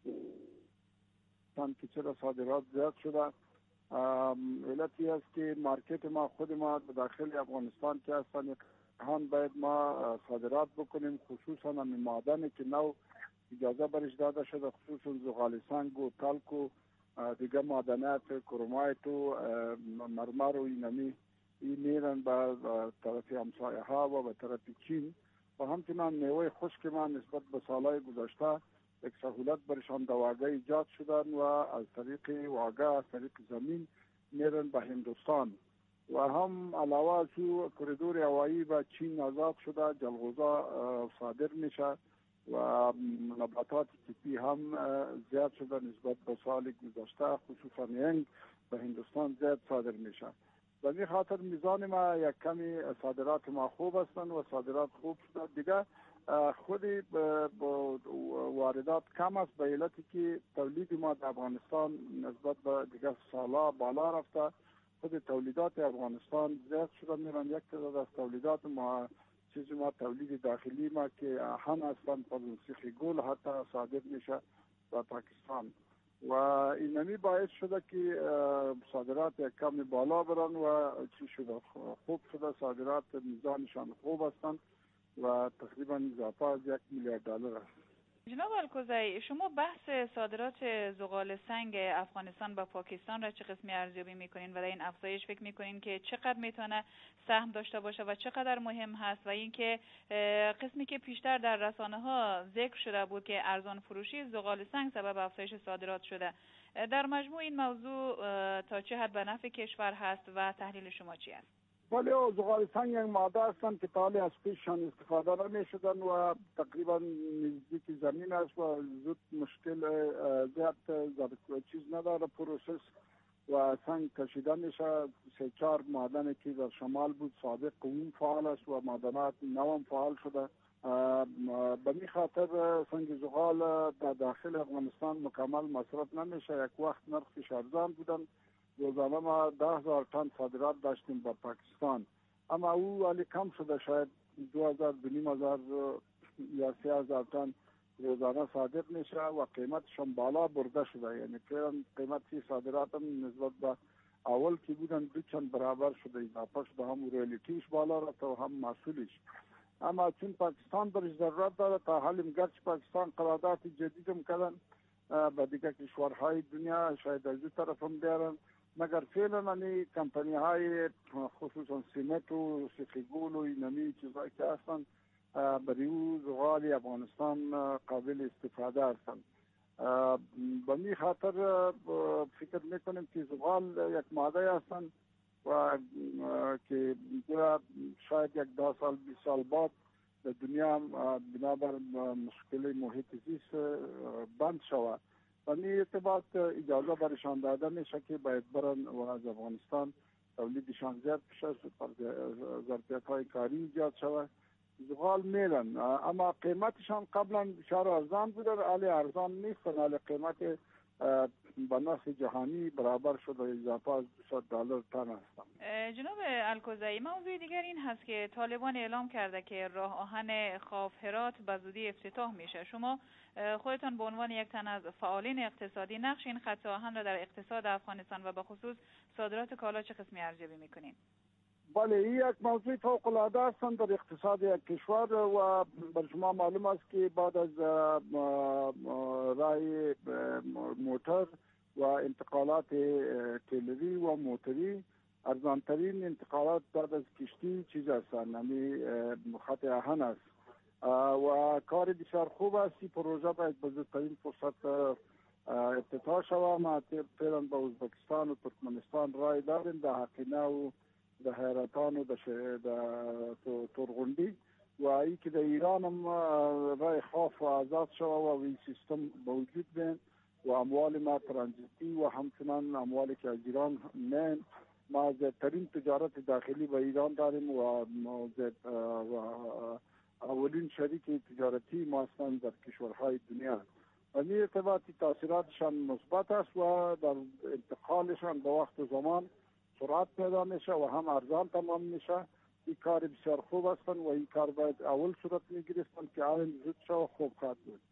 تن که چرا صادرات زیاد شده. علتی است که مارکت ما خود ما داخل افغانستان که هستن هم باید ما صادرات بکنیم، خصوصا هم معدنی که نو اجازه برش داده شده، خصوصا زغال سنگ و تلک و دیگه معدنات کرومایت و مرمر و اینمی این میرن به طرف همسایه ها و به طرف چین و همچنان میوه خشک ما نسبت به سالهای گذشته یک سهولت برشان دواگه ایجاد شدن و از طریق واگه از طریق زمین میرن به هندوستان و هم علاوه از او کوریدور هوایی به چین آزاد شده، جلغوزا صادر میشه و نباتات تیپی هم زیاد شده نسبت به سال گذشته، خصوصا هند به هندوستان زیاد صادر میشه. به این خاطر میزان ما یک کمی صادرات ما خوب هستند و صادرات خوب شده. دیگه خودی با واردات کم است به علتی که تولید ما در افغانستان نسبت به دیگه سالا بالا رفته. خود تولیدات افغانستان زیاد شده میرن. یک تعداد از تولیدات ما چیزی ما تولید داخلی ما که هم هستند پازنسیخ گل حتی صادر میشه به پاکستان و اینمی باعث شده که صادرات یک کمی بالا برن و چی شده خوب شده. صادرات میزانشان خوب هستند و تقریبا اضافه از یک میلیارد دلار است. جناب الکوزی، شما بحث صادرات زغال سنگ افغانستان به پاکستان را چه قسمی ارزیابی میکنین و در این افزایش فکر میکنین که چقدر میتونه سهم داشته باشه و چقدر مهم هست و اینکه قسمی که پیشتر در رسانه ها ذکر شده بود که ارزان فروشی زغال سنگ سبب افزایش صادرات شده، در مجموع این موضوع تا چه حد به نفع کشور هست و تحلیل شما چی است؟ ولی زغال سنگ یک ماده هستند که تا حالی از پیششان استفاده نمی شدن و تقریبا نزدیک زمین است و زود مشکل زیاد چیز نداره پروسس و سنگ کشیده میشه. سه چهار معدن که در شمال بود سابق اون فعال است و معدنات نوم فعال شده. به می خاطر سنگ زغال در داخل افغانستان مکمل مصرف نمیشه. یک وقت نرخش ارزان بودن، روزانه ما ده هزار تن صادرات داشتیم به پاکستان، اما او ولی کم شده، شاید دو هزار دو نیم هزار یا سه هزار تن روزانه صادر میشه و قیمتشان بالا برده شده. یعنی فعلا قیمت صادرات هم نسبت به اول که بودن دو چند برابر شده، اضافه شده، هم رویالتیش بالا رفته و هم محصولش. اما چون پاکستان برش ضرورت داره، تا حالی گرچه پاکستان قرارداد جدید هم کردن با دیگر کشورهای دنیا، شاید از دو طرف هم بیارن، مگر فعلا منی کمپانی های خصوصا سیمت و سیخیگول و اینمی چیزایی که هستن برای او زغال افغانستان قابل استفاده هستند. به می خاطر فکر میکنیم که زغال یک ماده هستند و که شاید یک ده سال بیست سال بعد در دنیا بنابر مشکل محیط زیست بند شود. و این ارتباط اجازه برشان داده میشه که باید برن و از افغانستان تولیدشان زیاد بشه، ظرفیت های کاری ایجاد شود. زغال میلن، اما قیمتشان قبلا بسیار ارزان بوده، حالی ارزان نیستن، حالی قیمت به نرخ جهانی برابر شده، اضافه از دویست دلار تن هستن. جناب الکوزئی، موضوع دیگر این هست که طالبان اعلام کرده که راه آهن خاف هرات به زودی افتتاح میشه. شما خودتان به عنوان یک تن از فعالین اقتصادی نقش این خط آهن را در اقتصاد افغانستان و به خصوص صادرات کالا چه قسمی ارزیابی میکنین؟ بله، این یک موضوع فوق العاده است در اقتصاد یک کشور و بر شما معلوم است که بعد از راه موتر و انتقالات تیلری و موتری ارزانترین انتقالات بعد از کشتی چیز هستند، یعنی خط آهن است و کار بسیار خوب است. این پروژه باید به زودترین فرصت افتتاح شود. ما فعلا با ازبکستان و ترکمنستان رای داریم در حقینه و در حیرتان و در ترغندی و ای که در ایران هم رای خاف و آزاد شود و این سیستم موجود بین و اموال ما ترانزیتی و همچنان اموالی که از ایران مین. ما زیادترین تجارت داخلی با ایران داریم و اولین شریک تجارتی ما هستند در کشورهای دنیا و این ارتباطی تاثیراتشان مثبت است و در انتقالشان به وقت و زمان سرعت پیدا میشه و هم ارزان تمام میشه. این کار بسیار خوب هستند و این کار باید اول صورت میگیرستند که آن زود شو خوب خواهد بود.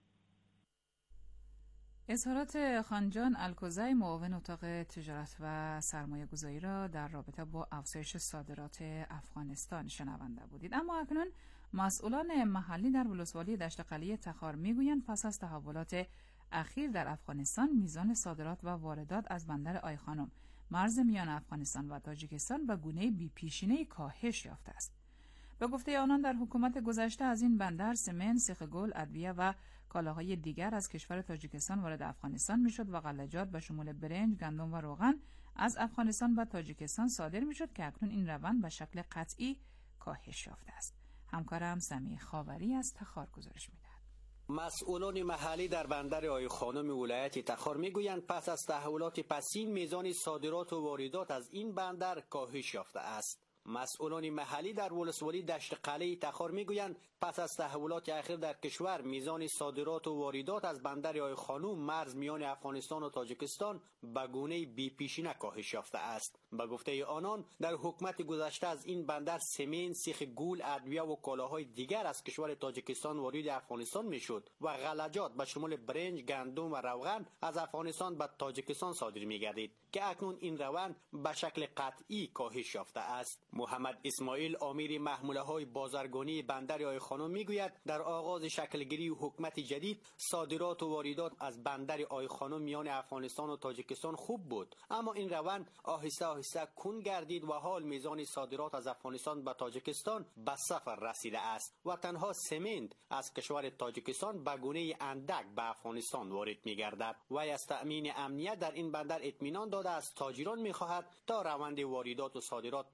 اظهارات خانجان الکوزئی، معاون اتاق تجارت و سرمایه گذاری را در رابطه با افزایش صادرات افغانستان شنونده بودید. اما اکنون مسئولان محلی در ولسوالی دشت قلیه تخار میگویند پس از تحولات اخیر در افغانستان میزان صادرات و واردات از بندر آیخانم مرز میان افغانستان و تاجیکستان به گونه بی پیشینه کاهش یافته است. به گفته آنان در حکومت گذشته از این بندر سمن، سیخ گل، ادویه و کالاهای دیگر از کشور تاجیکستان وارد افغانستان میشد و غلجات به شمول برنج، گندم و روغن از افغانستان به تاجیکستان صادر میشد که اکنون این روند به شکل قطعی کاهش یافته است. همکارم سمیع خاوری از تخار گزارش میدهد. مسئولان محلی در بندر آیخانم ولایت تخار میگویند پس از تحولات پسین میزان صادرات و واردات از این بندر کاهش یافته است. مسئولان محلی در ولسوالی دشت قلیه تخار میگویند پس از تحولات اخیر در کشور میزان صادرات و واردات از بندر آیخانم مرز میان افغانستان و تاجیکستان به گونه بی پیشینه کاهش یافته است. به گفته آنان در حکومت گذشته از این بندر سمن، سیخ گول، ادویه و کالاهای دیگر از کشور تاجیکستان وارد افغانستان میشد و غلجات به شمول برنج، گندم و روغن از افغانستان به تاجیکستان صادر میگردید که اکنون این روند به شکل قطعی کاهش یافته است. محمد اسماعیل، امیر محموله های بازرگانی بندر آیخانم میگوید در آغاز شکلگیری حکومت جدید صادرات و واردات از بندر آیخانم میان افغانستان و تاجیکستان خوب بود، اما این روند آهسته آهسته کند گردید و حال میزان صادرات از افغانستان به تاجیکستان به صفر رسیده است و تنها سمنت از کشور تاجیکستان به گونه اندک به افغانستان وارد میگردد. وی از تأمین امنیت در این بندر اطمینان داده است تاجران میخواهد تا روند واردات و صادرات میان دو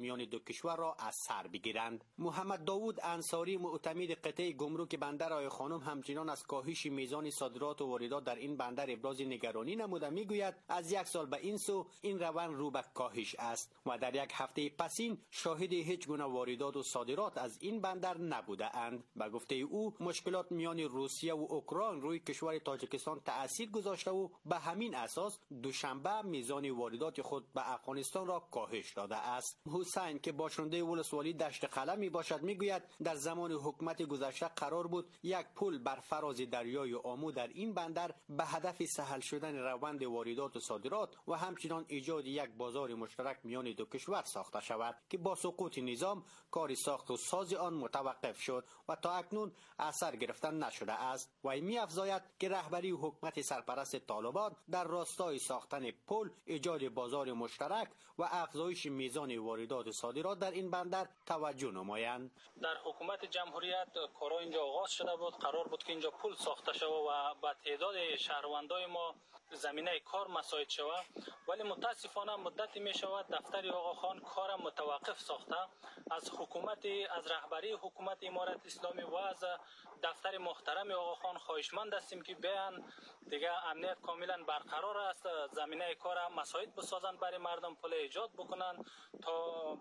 کشور را از سر بگیرند. محمد داوود انصاری معتمد قطعه گمرک بندر آی خانم همچنان از کاهش میزان صادرات و واردات در این بندر ابراز نگرانی نموده میگوید از یک سال به این سو این روند رو به کاهش است و در یک هفته پسین شاهد هیچ گونه واردات و صادرات از این بندر نبوده اند. به گفته او مشکلات میان روسیه و اوکراین روی کشور تاجیکستان تأثیر گذاشته و به همین اساس دوشنبه میزان واردات خود به افغانستان را کاهش داده است. حسین که باشنده ولسوالی دشت قلعه می باشد میگوید در زمان حکومت گذشته قرار بود یک پل بر فراز دریای آمو در این بندر به هدف سهل شدن روند واردات و صادرات و همچنین ایجاد یک بازار مشترک میان دو کشور ساخته شود که با سقوط نظام کار ساخت و ساز آن متوقف شد و تا اکنون اثر گرفتن نشده است. و می افزاید که رهبری حکومت سرپرست طالبان در راستای ساختن پل، ایجاد بازار مشترک و افزایش میزان واردات و صادرات در این بندر توجه نمایند. در حکومت جمهوریت کارا اینجا آغاز شده بود، قرار بود که اینجا پل ساخته شود و با تعداد شهروندای ما زمینه کار مساعد شود، ولی متاسفانه مدتی می شود دفتر آقا خان کار متوقف ساخته. از حکومت از رهبری حکومت امارت اسلامی و از دفتر محترم آقا خان خواهشمند هستیم که بیان دیگه امنیت کاملا برقرار است، زمینه کار مساعد بسازند برای مردم، پل ایجاد بکنند تا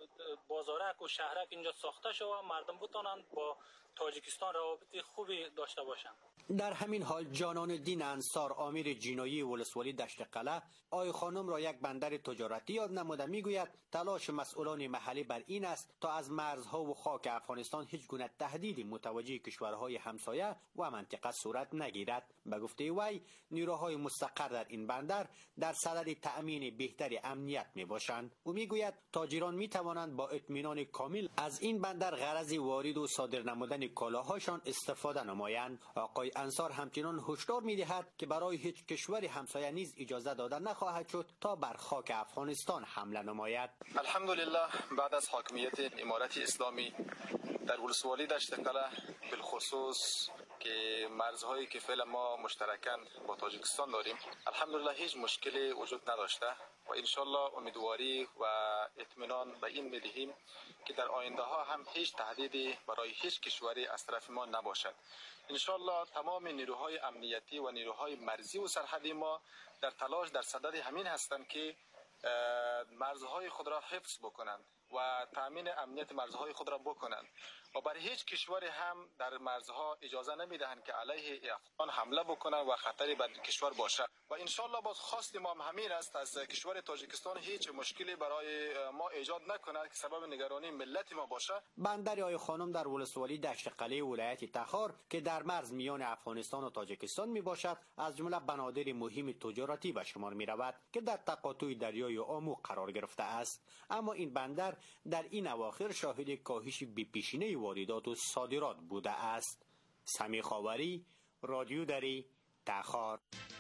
بازارک و شهرک اینجا ساخته شود، مردم بتونند با تاجیکستان روابط خوبی داشته باشند. در همین حال جانان الدین انصار امیر جنایی ولسوالی دشت قلعه آی خانم را یک بندر تجارتی یاد نموده میگوید تلاش مسئولان محلی بر این است تا از مرزها و خاک افغانستان هیچ گونه تهدیدی متوجه کشورهای همسایه و منطقه صورت نگیرد. به گفته وی نیروهای مستقر در این بندر در صدد تأمین بهتر امنیت می باشند. او میگوید تاجران می توانند با اطمینان کامل از این بندر غرض وارد و صادر نمودن کالاهاشان استفاده نمایند. آقای انصار همچنان هشدار می‌دهد که برای هیچ کشور همسایه نیز اجازه داده نخواهد شد تا بر خاک افغانستان حمله نماید. الحمدلله بعد از حاکمیت امارت اسلامی در ولسوالی دشت قلعه بالخصوص که مرزهایی که فعلا ما مشترکاً با تاجیکستان داریم الحمدلله هیچ مشکلی وجود نداشته و انشالله امیدواری و اطمینان به این می‌دهیم که در آینده ها هم هیچ تهدیدی برای هیچ کشوری از طرف ما نباشد. انشالله تمام نیروهای امنیتی و نیروهای مرزی و سرحدی ما در تلاش در صدد همین هستند که مرزهای خود را حفظ بکنند و تامین امنیت مرزهای خود را بکنند و برای هیچ کشوری هم در مرزها اجازه نمیدهند که علیه افغان حمله بکنند و خطری بر کشور باشه و انشالله باز خواست ما هم همین است از کشور تاجیکستان هیچ مشکلی برای ما ایجاد نکند که سبب نگرانی ملت ما باشه. بندر آی خانم در ولسوالی دشت قلعه ولایت تخار که در مرز میان افغانستان و تاجیکستان می باشد از جمله بنادر مهم تجارتی به شمار می رود که در تقاطع دریای آمو قرار گرفته است. اما این بندر در این اواخر شاهد کاهش بی‌پیشینه واردات و صادرات بوده است. سمی خاوری، رادیو دری، تخار.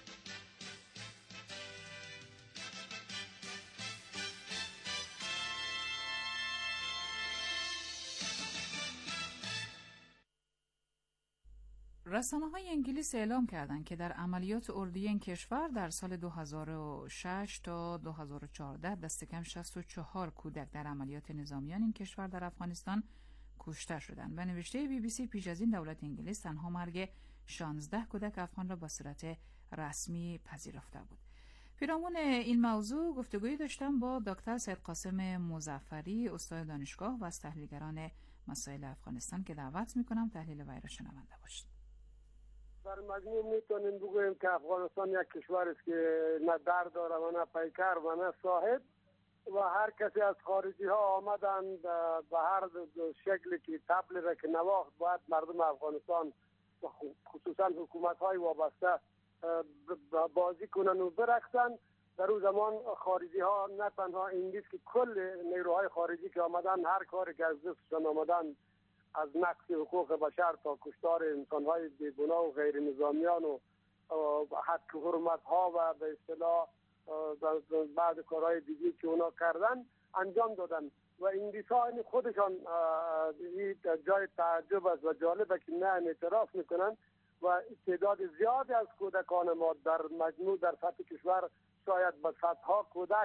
رسانه‌های انگلیس اعلام کردند که در عملیات اردوی این کشور در سال دو هزار و شش تا دو هزار و چهارده دست کم شصت و چهار کودک در عملیات نظامیان این کشور در افغانستان کشته شدند. به نوشته بی بی سی پیش از این دولت انگلیس تنها مرگ شانزده کودک افغان را با صورت رسمی پذیرفته بود. پیرامون این موضوع گفتگویی داشتم با دکتر سید قاسم مظفری استاد دانشگاه و از تحلیلگران مسائل افغانستان که دعوت می‌کنم تحلیل وی را شنونده باشید. در مجموع میتونیم بگوییم که افغانستان یک کشور است که نه در داره و نه پیکر و نه صاحب و هر کسی از خارجی ها آمدند به هر شکلی که طبل را که نواخت باید مردم افغانستان و خصوصا حکومت های وابسته بازی کنن و برقصن. در اون زمان خارجی ها نه تنها انگلیس که کل نیروهای خارجی که آمدن هر کاری که از دستشان آمدن از نقض حقوق بشر تا کشتار انسان‌های بیگناه و غیر نظامیان و حق حرمت‌ها و به اصطلاح بعد کارهای دیگه که اونا کردن انجام دادن و انگلیس‌ها خودشان جای تعجب است و جالبه که نه اعتراف میکنن و تعداد زیادی از کودکان ما در مجموع در سطح کشور شاید به صدها کودک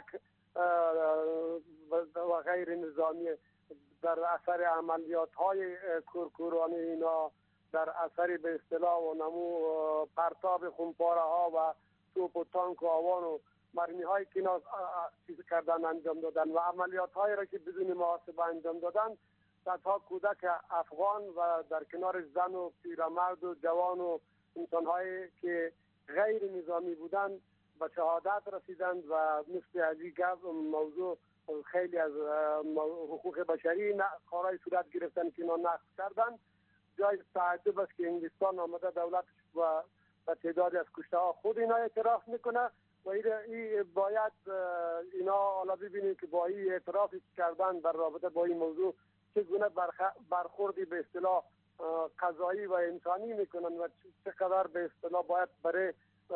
و غیر نظامی در اثر عملیات های کورکورانه اینا، در اثر به اصطلاح و نمو پرتاب خونپاره ها و توپ و تانک و آوان و مرمی هایی که اینا چیز کردن انجام دادن و عملیات هایی را که بدون محاسبه انجام دادن، صدها کودک افغان و در کنار زن و پیرمرد و جوان و انسان هایی که غیر نظامی بودند به شهادت رسیدند و مثل عزیز موضوع خیلی از حقوق بشری کارهای صورت گرفتن که اینا نقض کردن. جای تعجب است که انگلستان آمده دولت و به تعدادی از کشته ها خود اینا اعتراف میکنه و این باید اینا حالا ببینیم که با این اعترافی کردن در رابطه با این موضوع چگونه برخوردی به اصطلاح قضایی و انسانی میکنن و چقدر به اصطلاح باید برای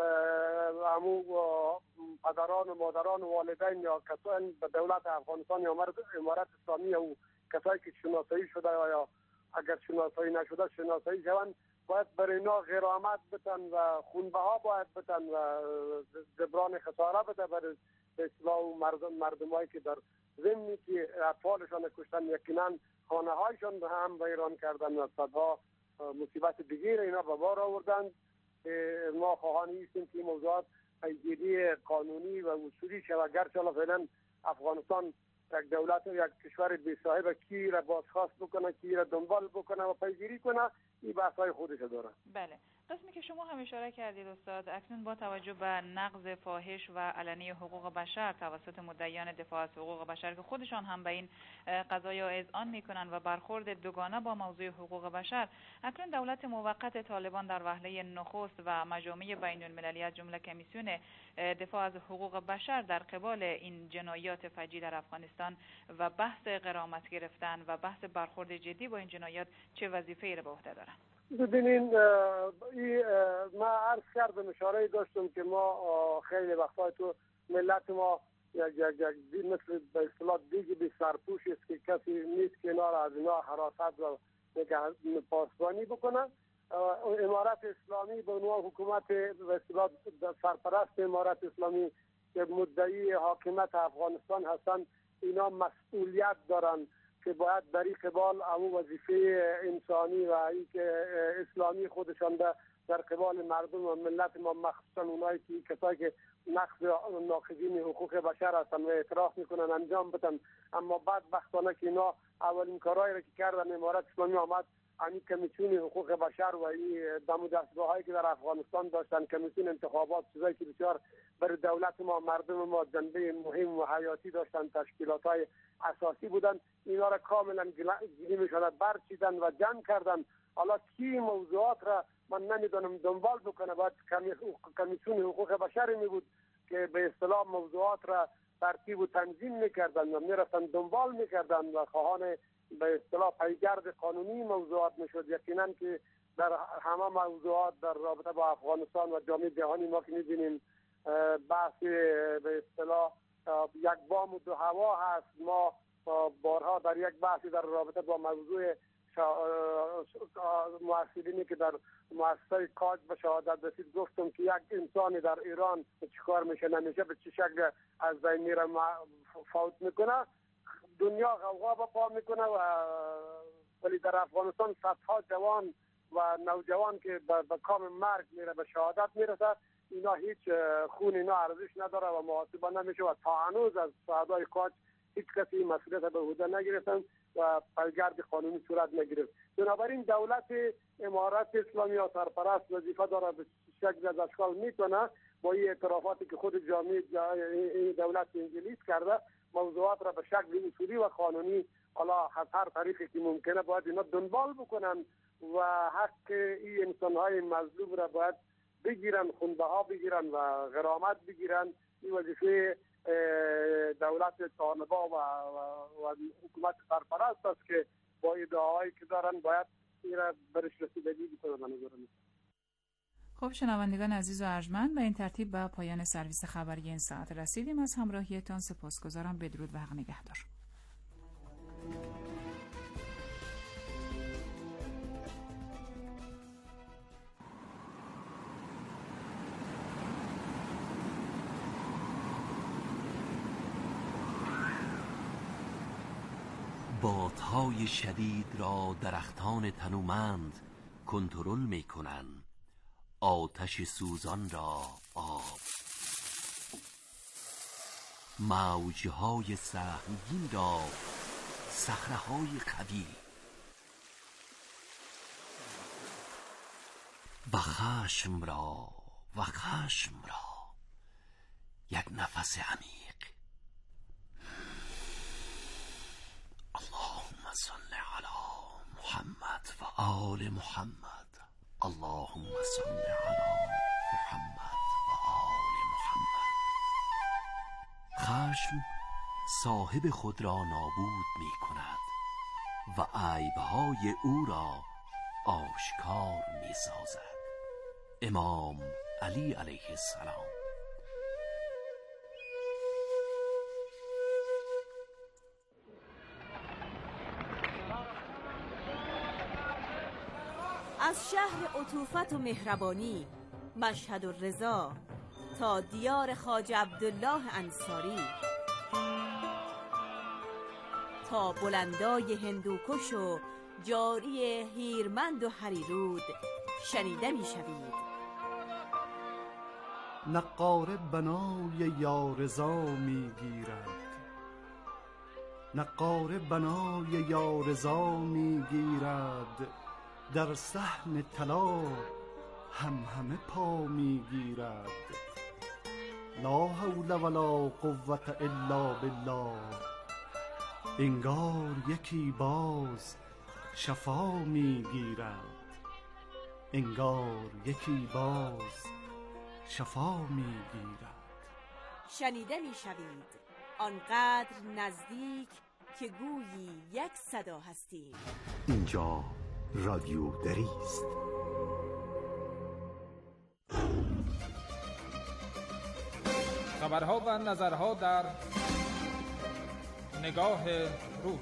همو پدران و مادران و والدین یا کسانی به دولت افغانستان یا امارت اسلامی و کسایی که شناسایی شده یا اگر شناسایی نشده شناسایی شوند، باید برای اینا غرامت بتن و خونبه ها باید بتن و جبران خساره بده برای اصلاح مردم مردمایی که در ضمنی که اطفالشان کشتن یقینا خانه هایشان هم ویران کردن و صدها مصیبت دیگه اینا به بار آوردن. ما خواهان هستیم که این موضوعات پیگیری قانونی و اصولی شود. گرچه حالا فعلا افغانستان یک دولت و یک کشور بی صاحب کی را بازخواست بکنه، کی را دنبال بکنه و پیگیری کنه، این بحث‌های خودش داره. بله، قسمی که شما هم اشاره کردید استاد، اکنون با توجه به نقض فاحش و علنی حقوق بشر توسط مدعیان دفاع از حقوق بشر که خودشان هم به این قضایا اذعان میکنن و برخورد دوگانه با موضوع حقوق بشر، اکنون دولت موقت طالبان در وهله نخست و مجامع بین المللی از جمله کمیسیون دفاع از حقوق بشر در قبال این جنایات فجیع در افغانستان و بحث غرامت گرفتن و بحث برخورد جدی با این جنایات چه وظیفه‌ای را به عهده دارند؟ ببینین، ما عرض کردم، اشاره داشتم که ما خیلی وقتا تو ملت ما یک یک یک مثل به اصطلاح دیگه بی سرپوش است که کسی نیست که اینا را از اینا حراست و پاسبانی بکنه. امارت اسلامی به عنوان حکومت به اصطلاح سرپرست امارت اسلامی که مدعی حاکمیت افغانستان هستند، اینا مسئولیت دارن که باید در این قبال همون وظیفه انسانی و این که اسلامی خودشان در قبال مردم و ملت ما، مخصوصا اونایی که کسایی که نقض ناقضین حقوق بشر هستن و اعتراف میکنن انجام بدن. اما بعد بدبختانه که اینا اولین کارهایی را که کردن امارت اسلامی آمد همین کمیسیون حقوق بشر و این دم و دستگاهایی که در افغانستان داشتن، کمیسیون انتخابات، چیزایی که بسیار برای دولت ما، مردم ما جنبه مهم و حیاتی داشتن، تشکیلات اساسی بودن، اینا را کاملا گلی شده برچیدن و جمع کردن. حالا کی موضوعات را من نمیدونم دنبال بکنه، باید کمیسیون حقوق بشر می بود که به اصطلاح موضوعات را ترتیب و تنظیم میکردن و میرفتن دنبال میکردن و خواهان به اصطلاح پیگرد قانونی موضوعات میشد. یقینا که در همه موضوعات در رابطه با افغانستان و جامعه جهانی ما که میبینیم بحث به اصطلاح یک بام و دو هوا هست. ما بارها در یک بحثی در رابطه با موضوع مؤثرینی که در مؤسسه کاج به شهادت رسید گفتم که یک انسانی در ایران چیکار میشه نمیشه، به چه شکل از بین میره، فوت میکنه، دنیا غوغا به پا میکنه و ولی در افغانستان صدها جوان و نوجوان که به کام مرگ میره، به شهادت میرسه، اینا هیچ خون اینا ارزش نداره و محاسبه نمیشه و تا هنوز از شهدای کاج هیچ کسی مسئولیت به عهده نگرفتن و پیگرد قانونی صورت نگرفت. بنابراین دولت امارت اسلامی یا سرپرست وظیفه داره به شکل از اشکال میتونه با این اعترافاتی که خود جامعه دولت انگلیس کرده موضوعات را به شکل اصولی و قانونی حالا هر طریقی که ممکنه باید اینا دنبال بکنن و حق این انسان‌های مظلوم را باید بگیرن، خونبه ها بگیرن و غرامت بگیرن. این وظیفه دولت طالبان و, و, و حکومت سرپرست است که با ادعاهایی که دارن باید این را برش رسیدگی بکنن. خب شنوندگان عزیز و ارجمند، به این ترتیب به پایان سرویس خبری این ساعت رسیدیم. از همراهیتان سپاسگزارم. بدرود و حق نگهدار. بادهای شدید را درختان تنومند کنترل می کنند، آتش سوزان را آب، موجهای سهمگین را صخره‌های قوی و خشم را و خشم را یک نفس عمیق. اللهم صل علی محمد و آل محمد. اللهم صل علی محمد و آل محمد. خشم صاحب خود را نابود می کند و عیبهای او را آشکار می سازد. امام علی علیه السلام. از شهر عطوفت و مهربانی مشهد الرضا تا دیار خواجه عبدالله انصاری، تا بلندای هندوکش و جاری هیرمند و هریرود شنیده می شوید. نقاره بنای یارضا می گیرد، نقاره بنای یارضا می گیرد، در صحن طلا هم همه پا می گیرد. لا حول ولا قوة الا بالله. انگار یکی باز شفا می گیرد، انگار یکی باز شفا می گیرد. شنیده می شوید آنقدر نزدیک که گویی یک صدا هستیم. اینجا رادیو دری است. خبرها و نظرها در نگاه روز.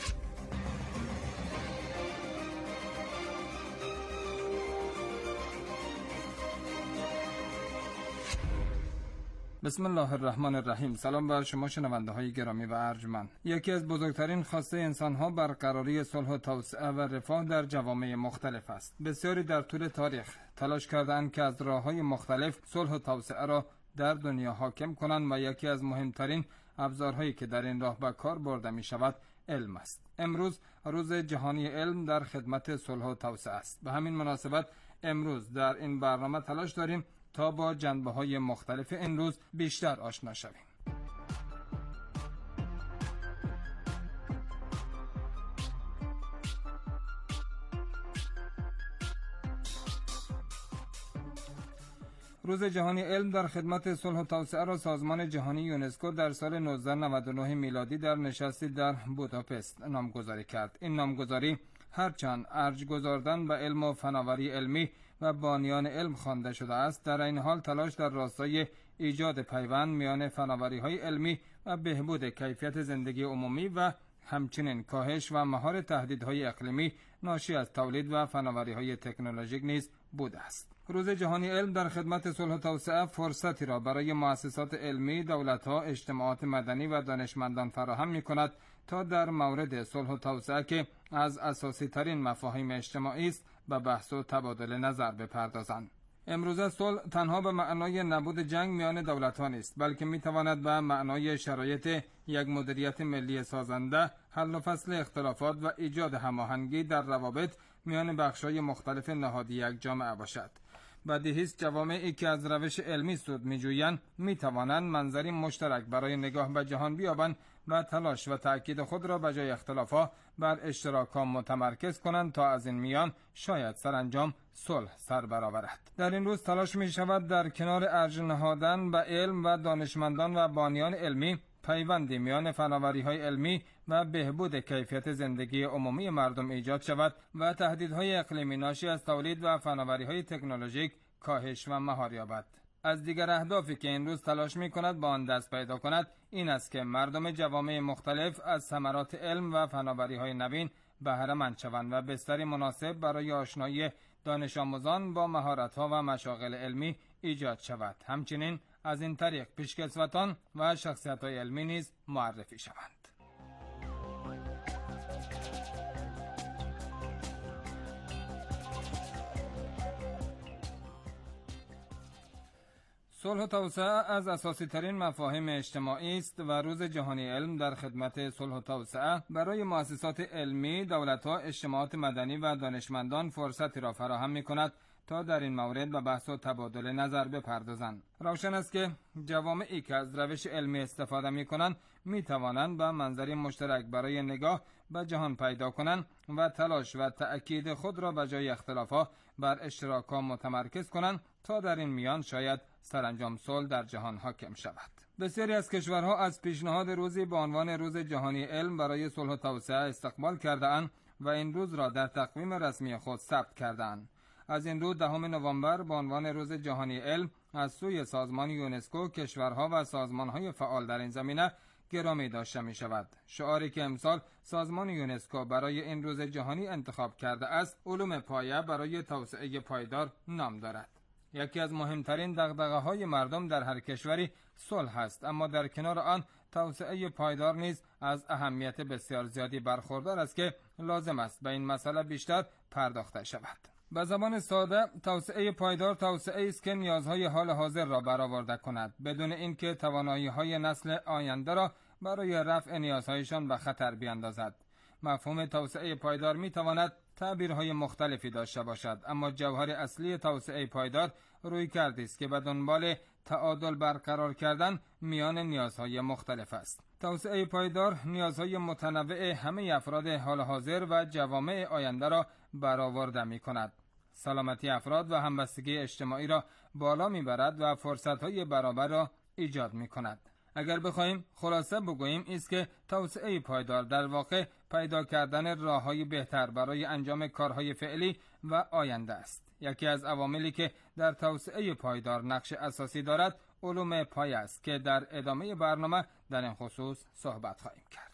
بسم الله الرحمن الرحیم. سلام بر شما شنونده های گرامی و ارجمند. یکی از بزرگترین خواسته انسان ها برقراری صلح و توسعه و رفاه در جوامع مختلف است. بسیاری در طول تاریخ تلاش کردند که از راه های مختلف صلح و توسعه را در دنیا حاکم کنند و یکی از مهمترین ابزارهایی که در این راه به کار برده می شود علم است. امروز روز جهانی علم در خدمت صلح و توسعه است. به همین مناسبت امروز در این برنامه تلاش داریم تا با جنبه‌های مختلف این روز بیشتر آشنا شویم. روز جهانی علم در خدمت صلح و توسعه را سازمان جهانی یونسکو در سال نوزده نود و نه میلادی در نشستی در بوداپست نامگذاری کرد. این نامگذاری هرچند ارج گذاردن به علم و فناوری علمی و بانیان علم خوانده شده است، در این حال تلاش در راستای ایجاد پیوند میان فناوری‌های علمی و بهبود کیفیت زندگی عمومی و همچنین کاهش و مهار تهدیدهای اقلیمی ناشی از تولید و فناوری‌های تکنولوژیک نیز بوده است. روز جهانی علم در خدمت صلح و توسعه فرصتی را برای مؤسسات علمی، دولت‌ها، اجتماعات مدنی و دانشمندان فراهم می‌کند تا در مورد صلح و توسعه که از اساسی ترین مفاهیم اجتماعی است به بحث و تبادل نظر بپردازند. امروزه صلح تنها به معنای نبود جنگ میان دولت‌ها نیست، بلکه می‌تواند به معنای شرایط یک مدیریت ملی سازنده، حل و فصل اختلافات و ایجاد هماهنگی در روابط میان بخش‌های مختلف نهادی یک جامعه باشد. بدیهی است جوامعی که از روش علمی سود می‌جویند می‌توانند منظری مشترک برای نگاه به جهان بیابند و تلاش و تأکید خود را به جای اختلاف‌ها بر اشتراک‌ها متمرکز کنند تا از این میان شاید سرانجام صلح سر برآورد. در این روز تلاش می‌شود در کنار ارج نهادن به علم و دانشمندان و بانیان علمی پیوندی میان فناوری‌های علمی و بهبود کیفیت زندگی عمومی مردم ایجاد شود و تهدیدهای اقلیمی ناشی از تولید و فناوری‌های تکنولوژیک کاهش و مهار یابد. از دیگر اهدافی که این روز تلاش می‌کند با آن دست پیدا کند این است که مردم جوامع مختلف از ثمرات علم و فناوری‌های نوین بهره مند شوند و بستری مناسب برای آشنایی دانش آموزان با مهارت‌ها و مشاغل علمی ایجاد شود. همچنین از این طریق پیشکسوتان و شخصیت‌های علمی نیز معرفی شوند. صلح و توسعه از اساسی ترین مفاهیم اجتماعی است و روز جهانی علم در خدمت صلح و توسعه برای مؤسسات علمی، دولت‌ها، اجتماعات مدنی و دانشمندان فرصتی را فراهم می‌کند تا در این مورد به بحث و تبادل نظر بپردازند. روشن است که جوامعی که از روش علمی استفاده می‌کنند می‌توانند به منظری مشترک برای نگاه به جهان پیدا کنند و تلاش و تأکید خود را به جای اختلافات بر اشتراک‌ها متمرکز کنند تا در این میان شاید سرانجام صلح در جهان حاکم شود. بسیاری از کشورها از پیشنهاد روزی به عنوان روز جهانی علم برای صلح و توسعه استقبال کرده‌اند و این روز را در تقویم رسمی خود ثبت کرده‌اند. از این رو دهم نوامبر به عنوان روز جهانی علم از سوی سازمان یونسکو، کشورها و سازمان‌های فعال در این زمینه گرامی داشته می شود. شعاری که امسال سازمان یونسکو برای این روز جهانی انتخاب کرده است، علوم پایه برای توسعه پایدار نام دارد. یکی از مهمترین دغدغه‌های مردم در هر کشوری صلح است، اما در کنار آن توسعه پایدار نیز از اهمیت بسیار زیادی برخوردار است که لازم است به این مسئله بیشتر پرداخته شود. به زبان ساده، توسعه پایدار توسعه است که نیازهای حال حاضر را برآورده کند، بدون اینکه توانایی‌های نسل آینده را برای رفع نیازهایشان به خطر بیاندازد. مفهوم توسعه پایدار می‌تواند تعبیرهای مختلفی داشته باشد، اما جوهر اصلی توسعه پایدار رویکردی است که به دنبال تعادل برقرار کردن میان نیازهای مختلف است. توسعه پایدار نیازهای متنوع همه افراد حال حاضر و جوامع آینده را برآورده می‌کند. سلامتی افراد و همبستگی اجتماعی را بالا می‌برد و فرصت‌های برابر را ایجاد می‌کند. اگر بخواهیم خلاصه بگوییم است که توسعه پایدار در واقع پیدا کردن راه‌های بهتر برای انجام کارهای فعلی و آینده است. یکی از عواملی که در توسعه پایدار نقش اساسی دارد علوم پایه است که در ادامه برنامه در این خصوص صحبت خواهیم کرد.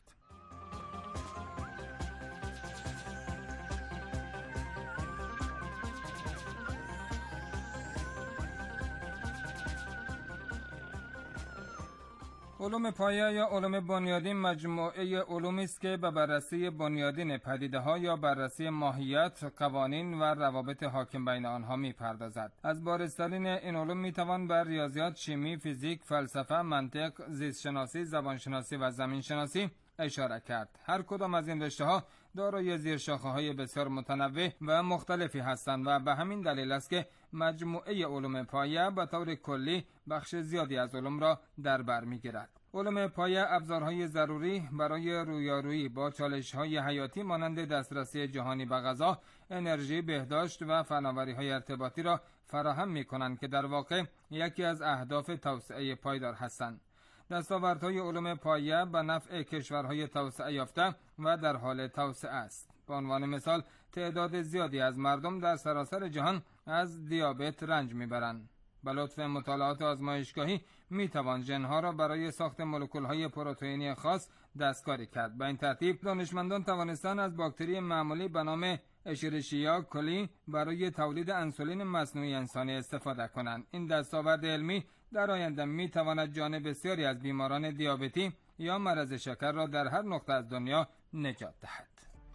علوم پایه یا علوم بنیادین مجموعه علومی است که به بررسی بنیادین پدیده‌ها یا بررسی ماهیت، قوانین و روابط حاکم بین آنها می‌پردازد. از بارزترین این علوم می‌توان بر ریاضیات، شیمی، فیزیک، فلسفه، منطق، زیست شناسی، زبان شناسی و زمین شناسی اشاره کرد. هر کدام از این رشته‌ها دارای زیرشاخه‌های بسیار متنوع و مختلفی هستند و به همین دلیل است که مجموعه علوم پایه به طور کلی بخش زیادی از علوم را در بر می‌گیرد. علوم پایه ابزارهای ضروری برای رویارویی با چالش‌های حیاتی مانند دسترسی جهانی به غذا، انرژی، بهداشت و فناوری‌های ارتباطی را فراهم می‌کنند که در واقع یکی از اهداف توسعه پایدار هستند. دستاوردهای علوم پایه به نفع کشورهای توسعه یافته و در حال توسعه است. به عنوان مثال، تعداد زیادی از مردم در سراسر جهان از دیابت رنج میبرند. به لطف مطالعات آزمایشگاهی میتوان ژن‌ها را برای ساخت مولکول‌های پروتئینی خاص دستکاری کرد. به این ترتیب دانشمندان توانستند از باکتری معمولی به نام اشریشیا کلی برای تولید انسولین مصنوعی انسانی استفاده کنند. این دستاورد علمی در آینده میتواند جان بسیاری از بیماران دیابتی یا مرض شکر را در هر نقطه از دنیا نجات دهد.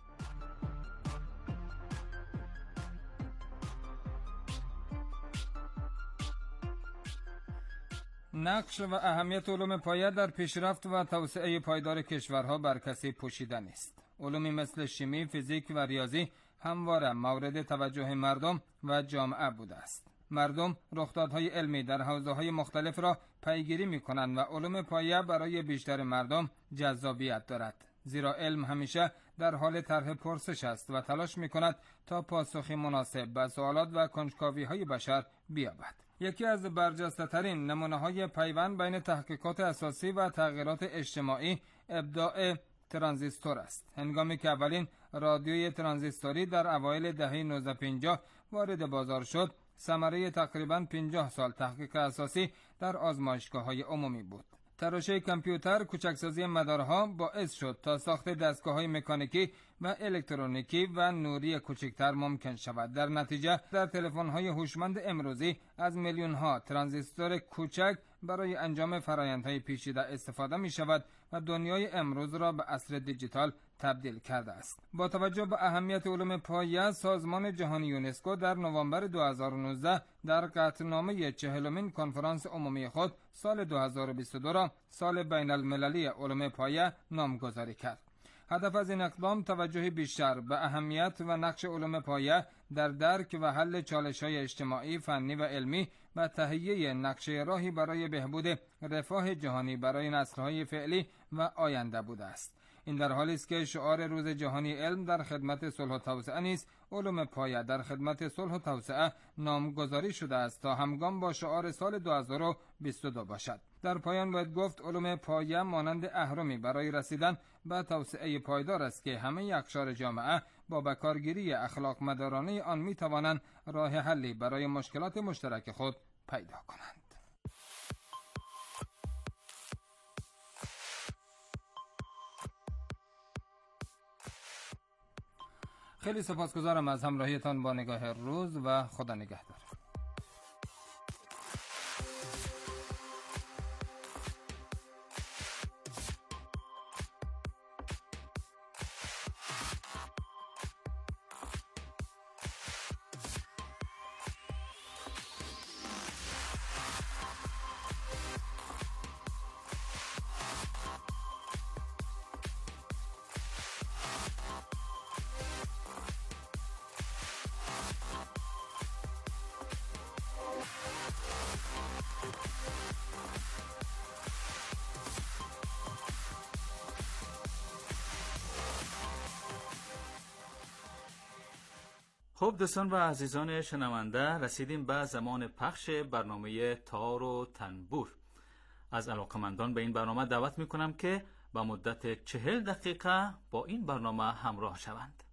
نقش و اهمیت علوم پایه در پیشرفت و توسعه پایدار کشورها بر کسی پوشیده نیست. علومی مثل شیمی، فیزیک و ریاضی همواره مورد توجه مردم و جامعه بوده است. مردم رخدادهای علمی در حوزه‌های مختلف را پیگیری می‌کنند و علوم پایه برای بیشتر مردم جذابیت دارد، زیرا علم همیشه در حال طرح پرسش است و تلاش می‌کند تا پاسخی مناسب به سوالات و کنجکاوی‌های بشر بیابد. یکی از برجسته‌ترین نمونه‌های پیوند بین تحقیقات اساسی و تغییرات اجتماعی ابداع ترانزیستور است. هنگامی که اولین رادیوی ترانزیستوری در اوایل دهه نوزده پنجاه وارد بازار شد، ثمره تقریباً پنجاه سال تحقیق اساسی در آزمایشگاه‌های عمومی بود. تراشه کامپیوتر، کوچکسازی مدارها باعث شد تا ساخت دستگاه‌های مکانیکی و الکترونیکی و نوری کوچکتر ممکن شود. در نتیجه در تلفن‌های هوشمند امروزی از میلیون‌ها ترانزیستور کوچک برای انجام فرآیندهای پیچیده استفاده می‌شود و دنیای امروز را به عصر دیجیتال تبدیل کرده است. با توجه به اهمیت علوم پایه، سازمان جهانی یونسکو در نوامبر دو هزار و نوزده در قطعنامه چهلمین کنفرانس عمومی خود سال دو هزار و بیست و دو را سال بین المللی علوم پایه نامگذاری کرد. هدف از این اقدام توجه بیشتر به اهمیت و نقش علوم پایه در درک و حل چالش‌های اجتماعی، فنی و علمی و تهیه نقشه راهی برای بهبود رفاه جهانی برای نسل‌های فعلی و آینده بوده است. این در حالی است که شعار روز جهانی علم در خدمت صلح و توسعه نیز علوم پایه در خدمت صلح و توسعه نامگذاری شده است تا همگام با شعار سال دو هزار و بیست و دو باشد. در پایان باید گفت علوم پایه مانند اهرمی برای رسیدن به توسعه پایدار است که همه اقشار جامعه با بکارگیری اخلاق مدارانه آن می توانند راه حلی برای مشکلات مشترک خود پیدا کنند. خیلی سپاسگزارم از همراهیتان با نگاه روز و خدا نگهدار. خب دوستان و عزیزان شنونده، رسیدیم به زمان پخش برنامه تار و تنبور. از علاقمندان به این برنامه دعوت میکنم که با مدت چهل دقیقه با این برنامه همراه شوند.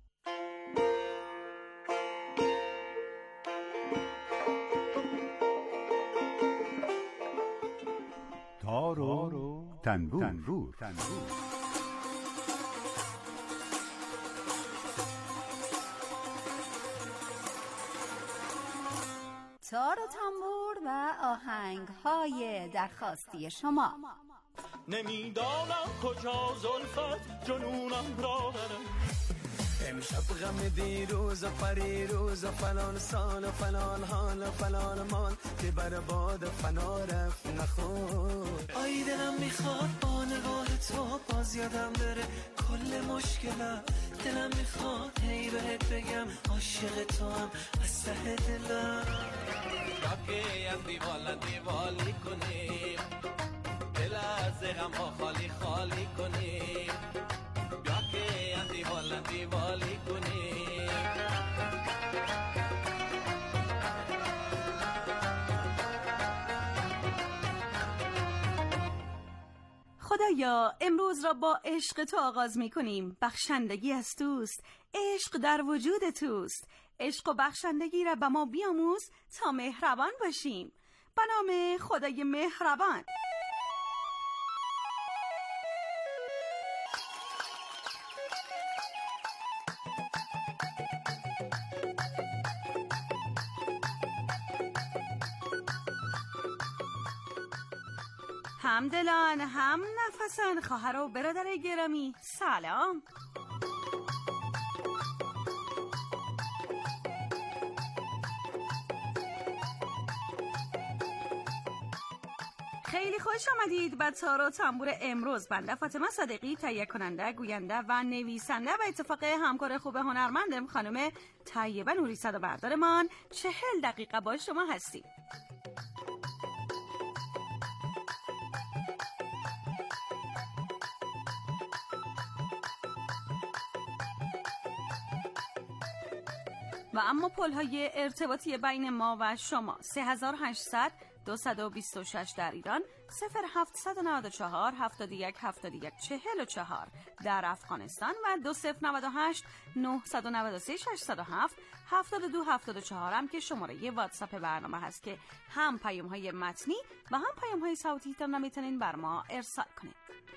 تار و تنبور, تنبور. تنبور. تار و تنبور و آهنگ های درخواستی شما. نمیدانم کجا زلفت جنونم را برم، امشب غم دیروز و پریروز و فلان سال و فلان حال و فلان مال که بر باد فنا رفت نخور. آی دلم میخواد با نگاه تو باز یادم بره کل مشکلم، دلم میخواد هی بهت بگم عاشق تو هم از ته دلم. که هم دیوالا دیوالی کنیم، دل از غم ها خالی خالی کنیم، بیا که هم دیوالا دیوالی کنیم. خدایا امروز را با عشق تو آغاز می کنیم. بخشندگی از توست، عشق در وجود توست. عشق و بخشندگی را به ما بیاموز تا مهربان باشیم. به نام خدای مهربان. همدلان، هم نفسان، خواهر و برادر گرامی، سلام. خیلی خوش آمدید به تار و تنبور امروز. بنده فاطمه صادقی، تهیه کننده، گوینده و نویسنده و اتفاق همکار خوب هنرمندم خانم طیبه نوری صدا بردارمان چهل دقیقه با شما هستیم. و اما پل‌های ارتباطی بین ما و شما: سه هزار و هشتصد دویست و بیست و شش در ایران، صفر هفتصد و نود و چهار هفتاد و یک هفتاد و یک چهل و چهار در افغانستان و دو صفر نود و هشت نهصد و نود و سه ششصد و هفت هفتاد و دو هفتاد و چهار هم که شماره ی واتساپ برنامه هست که هم پیام‌های متنی و هم پیام‌های صوتی تا نمیتونین بر ما ارسال کنید.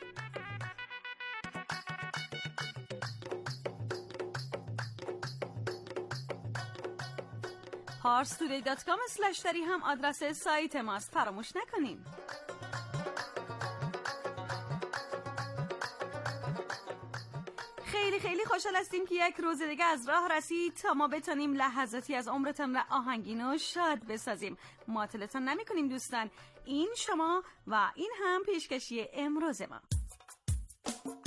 پارس تودی دات کام اسلش دری هم آدرس سایت ماست، فراموش نکنین. خیلی خیلی خوشحال هستیم که یک روز دیگه از راه رسید تا ما بتونیم لحظاتی از عمرتان را آهنگین و شاد بسازیم. معطلتان نمی کنیم دوستان. این شما و این هم پیشکشی امروز ما.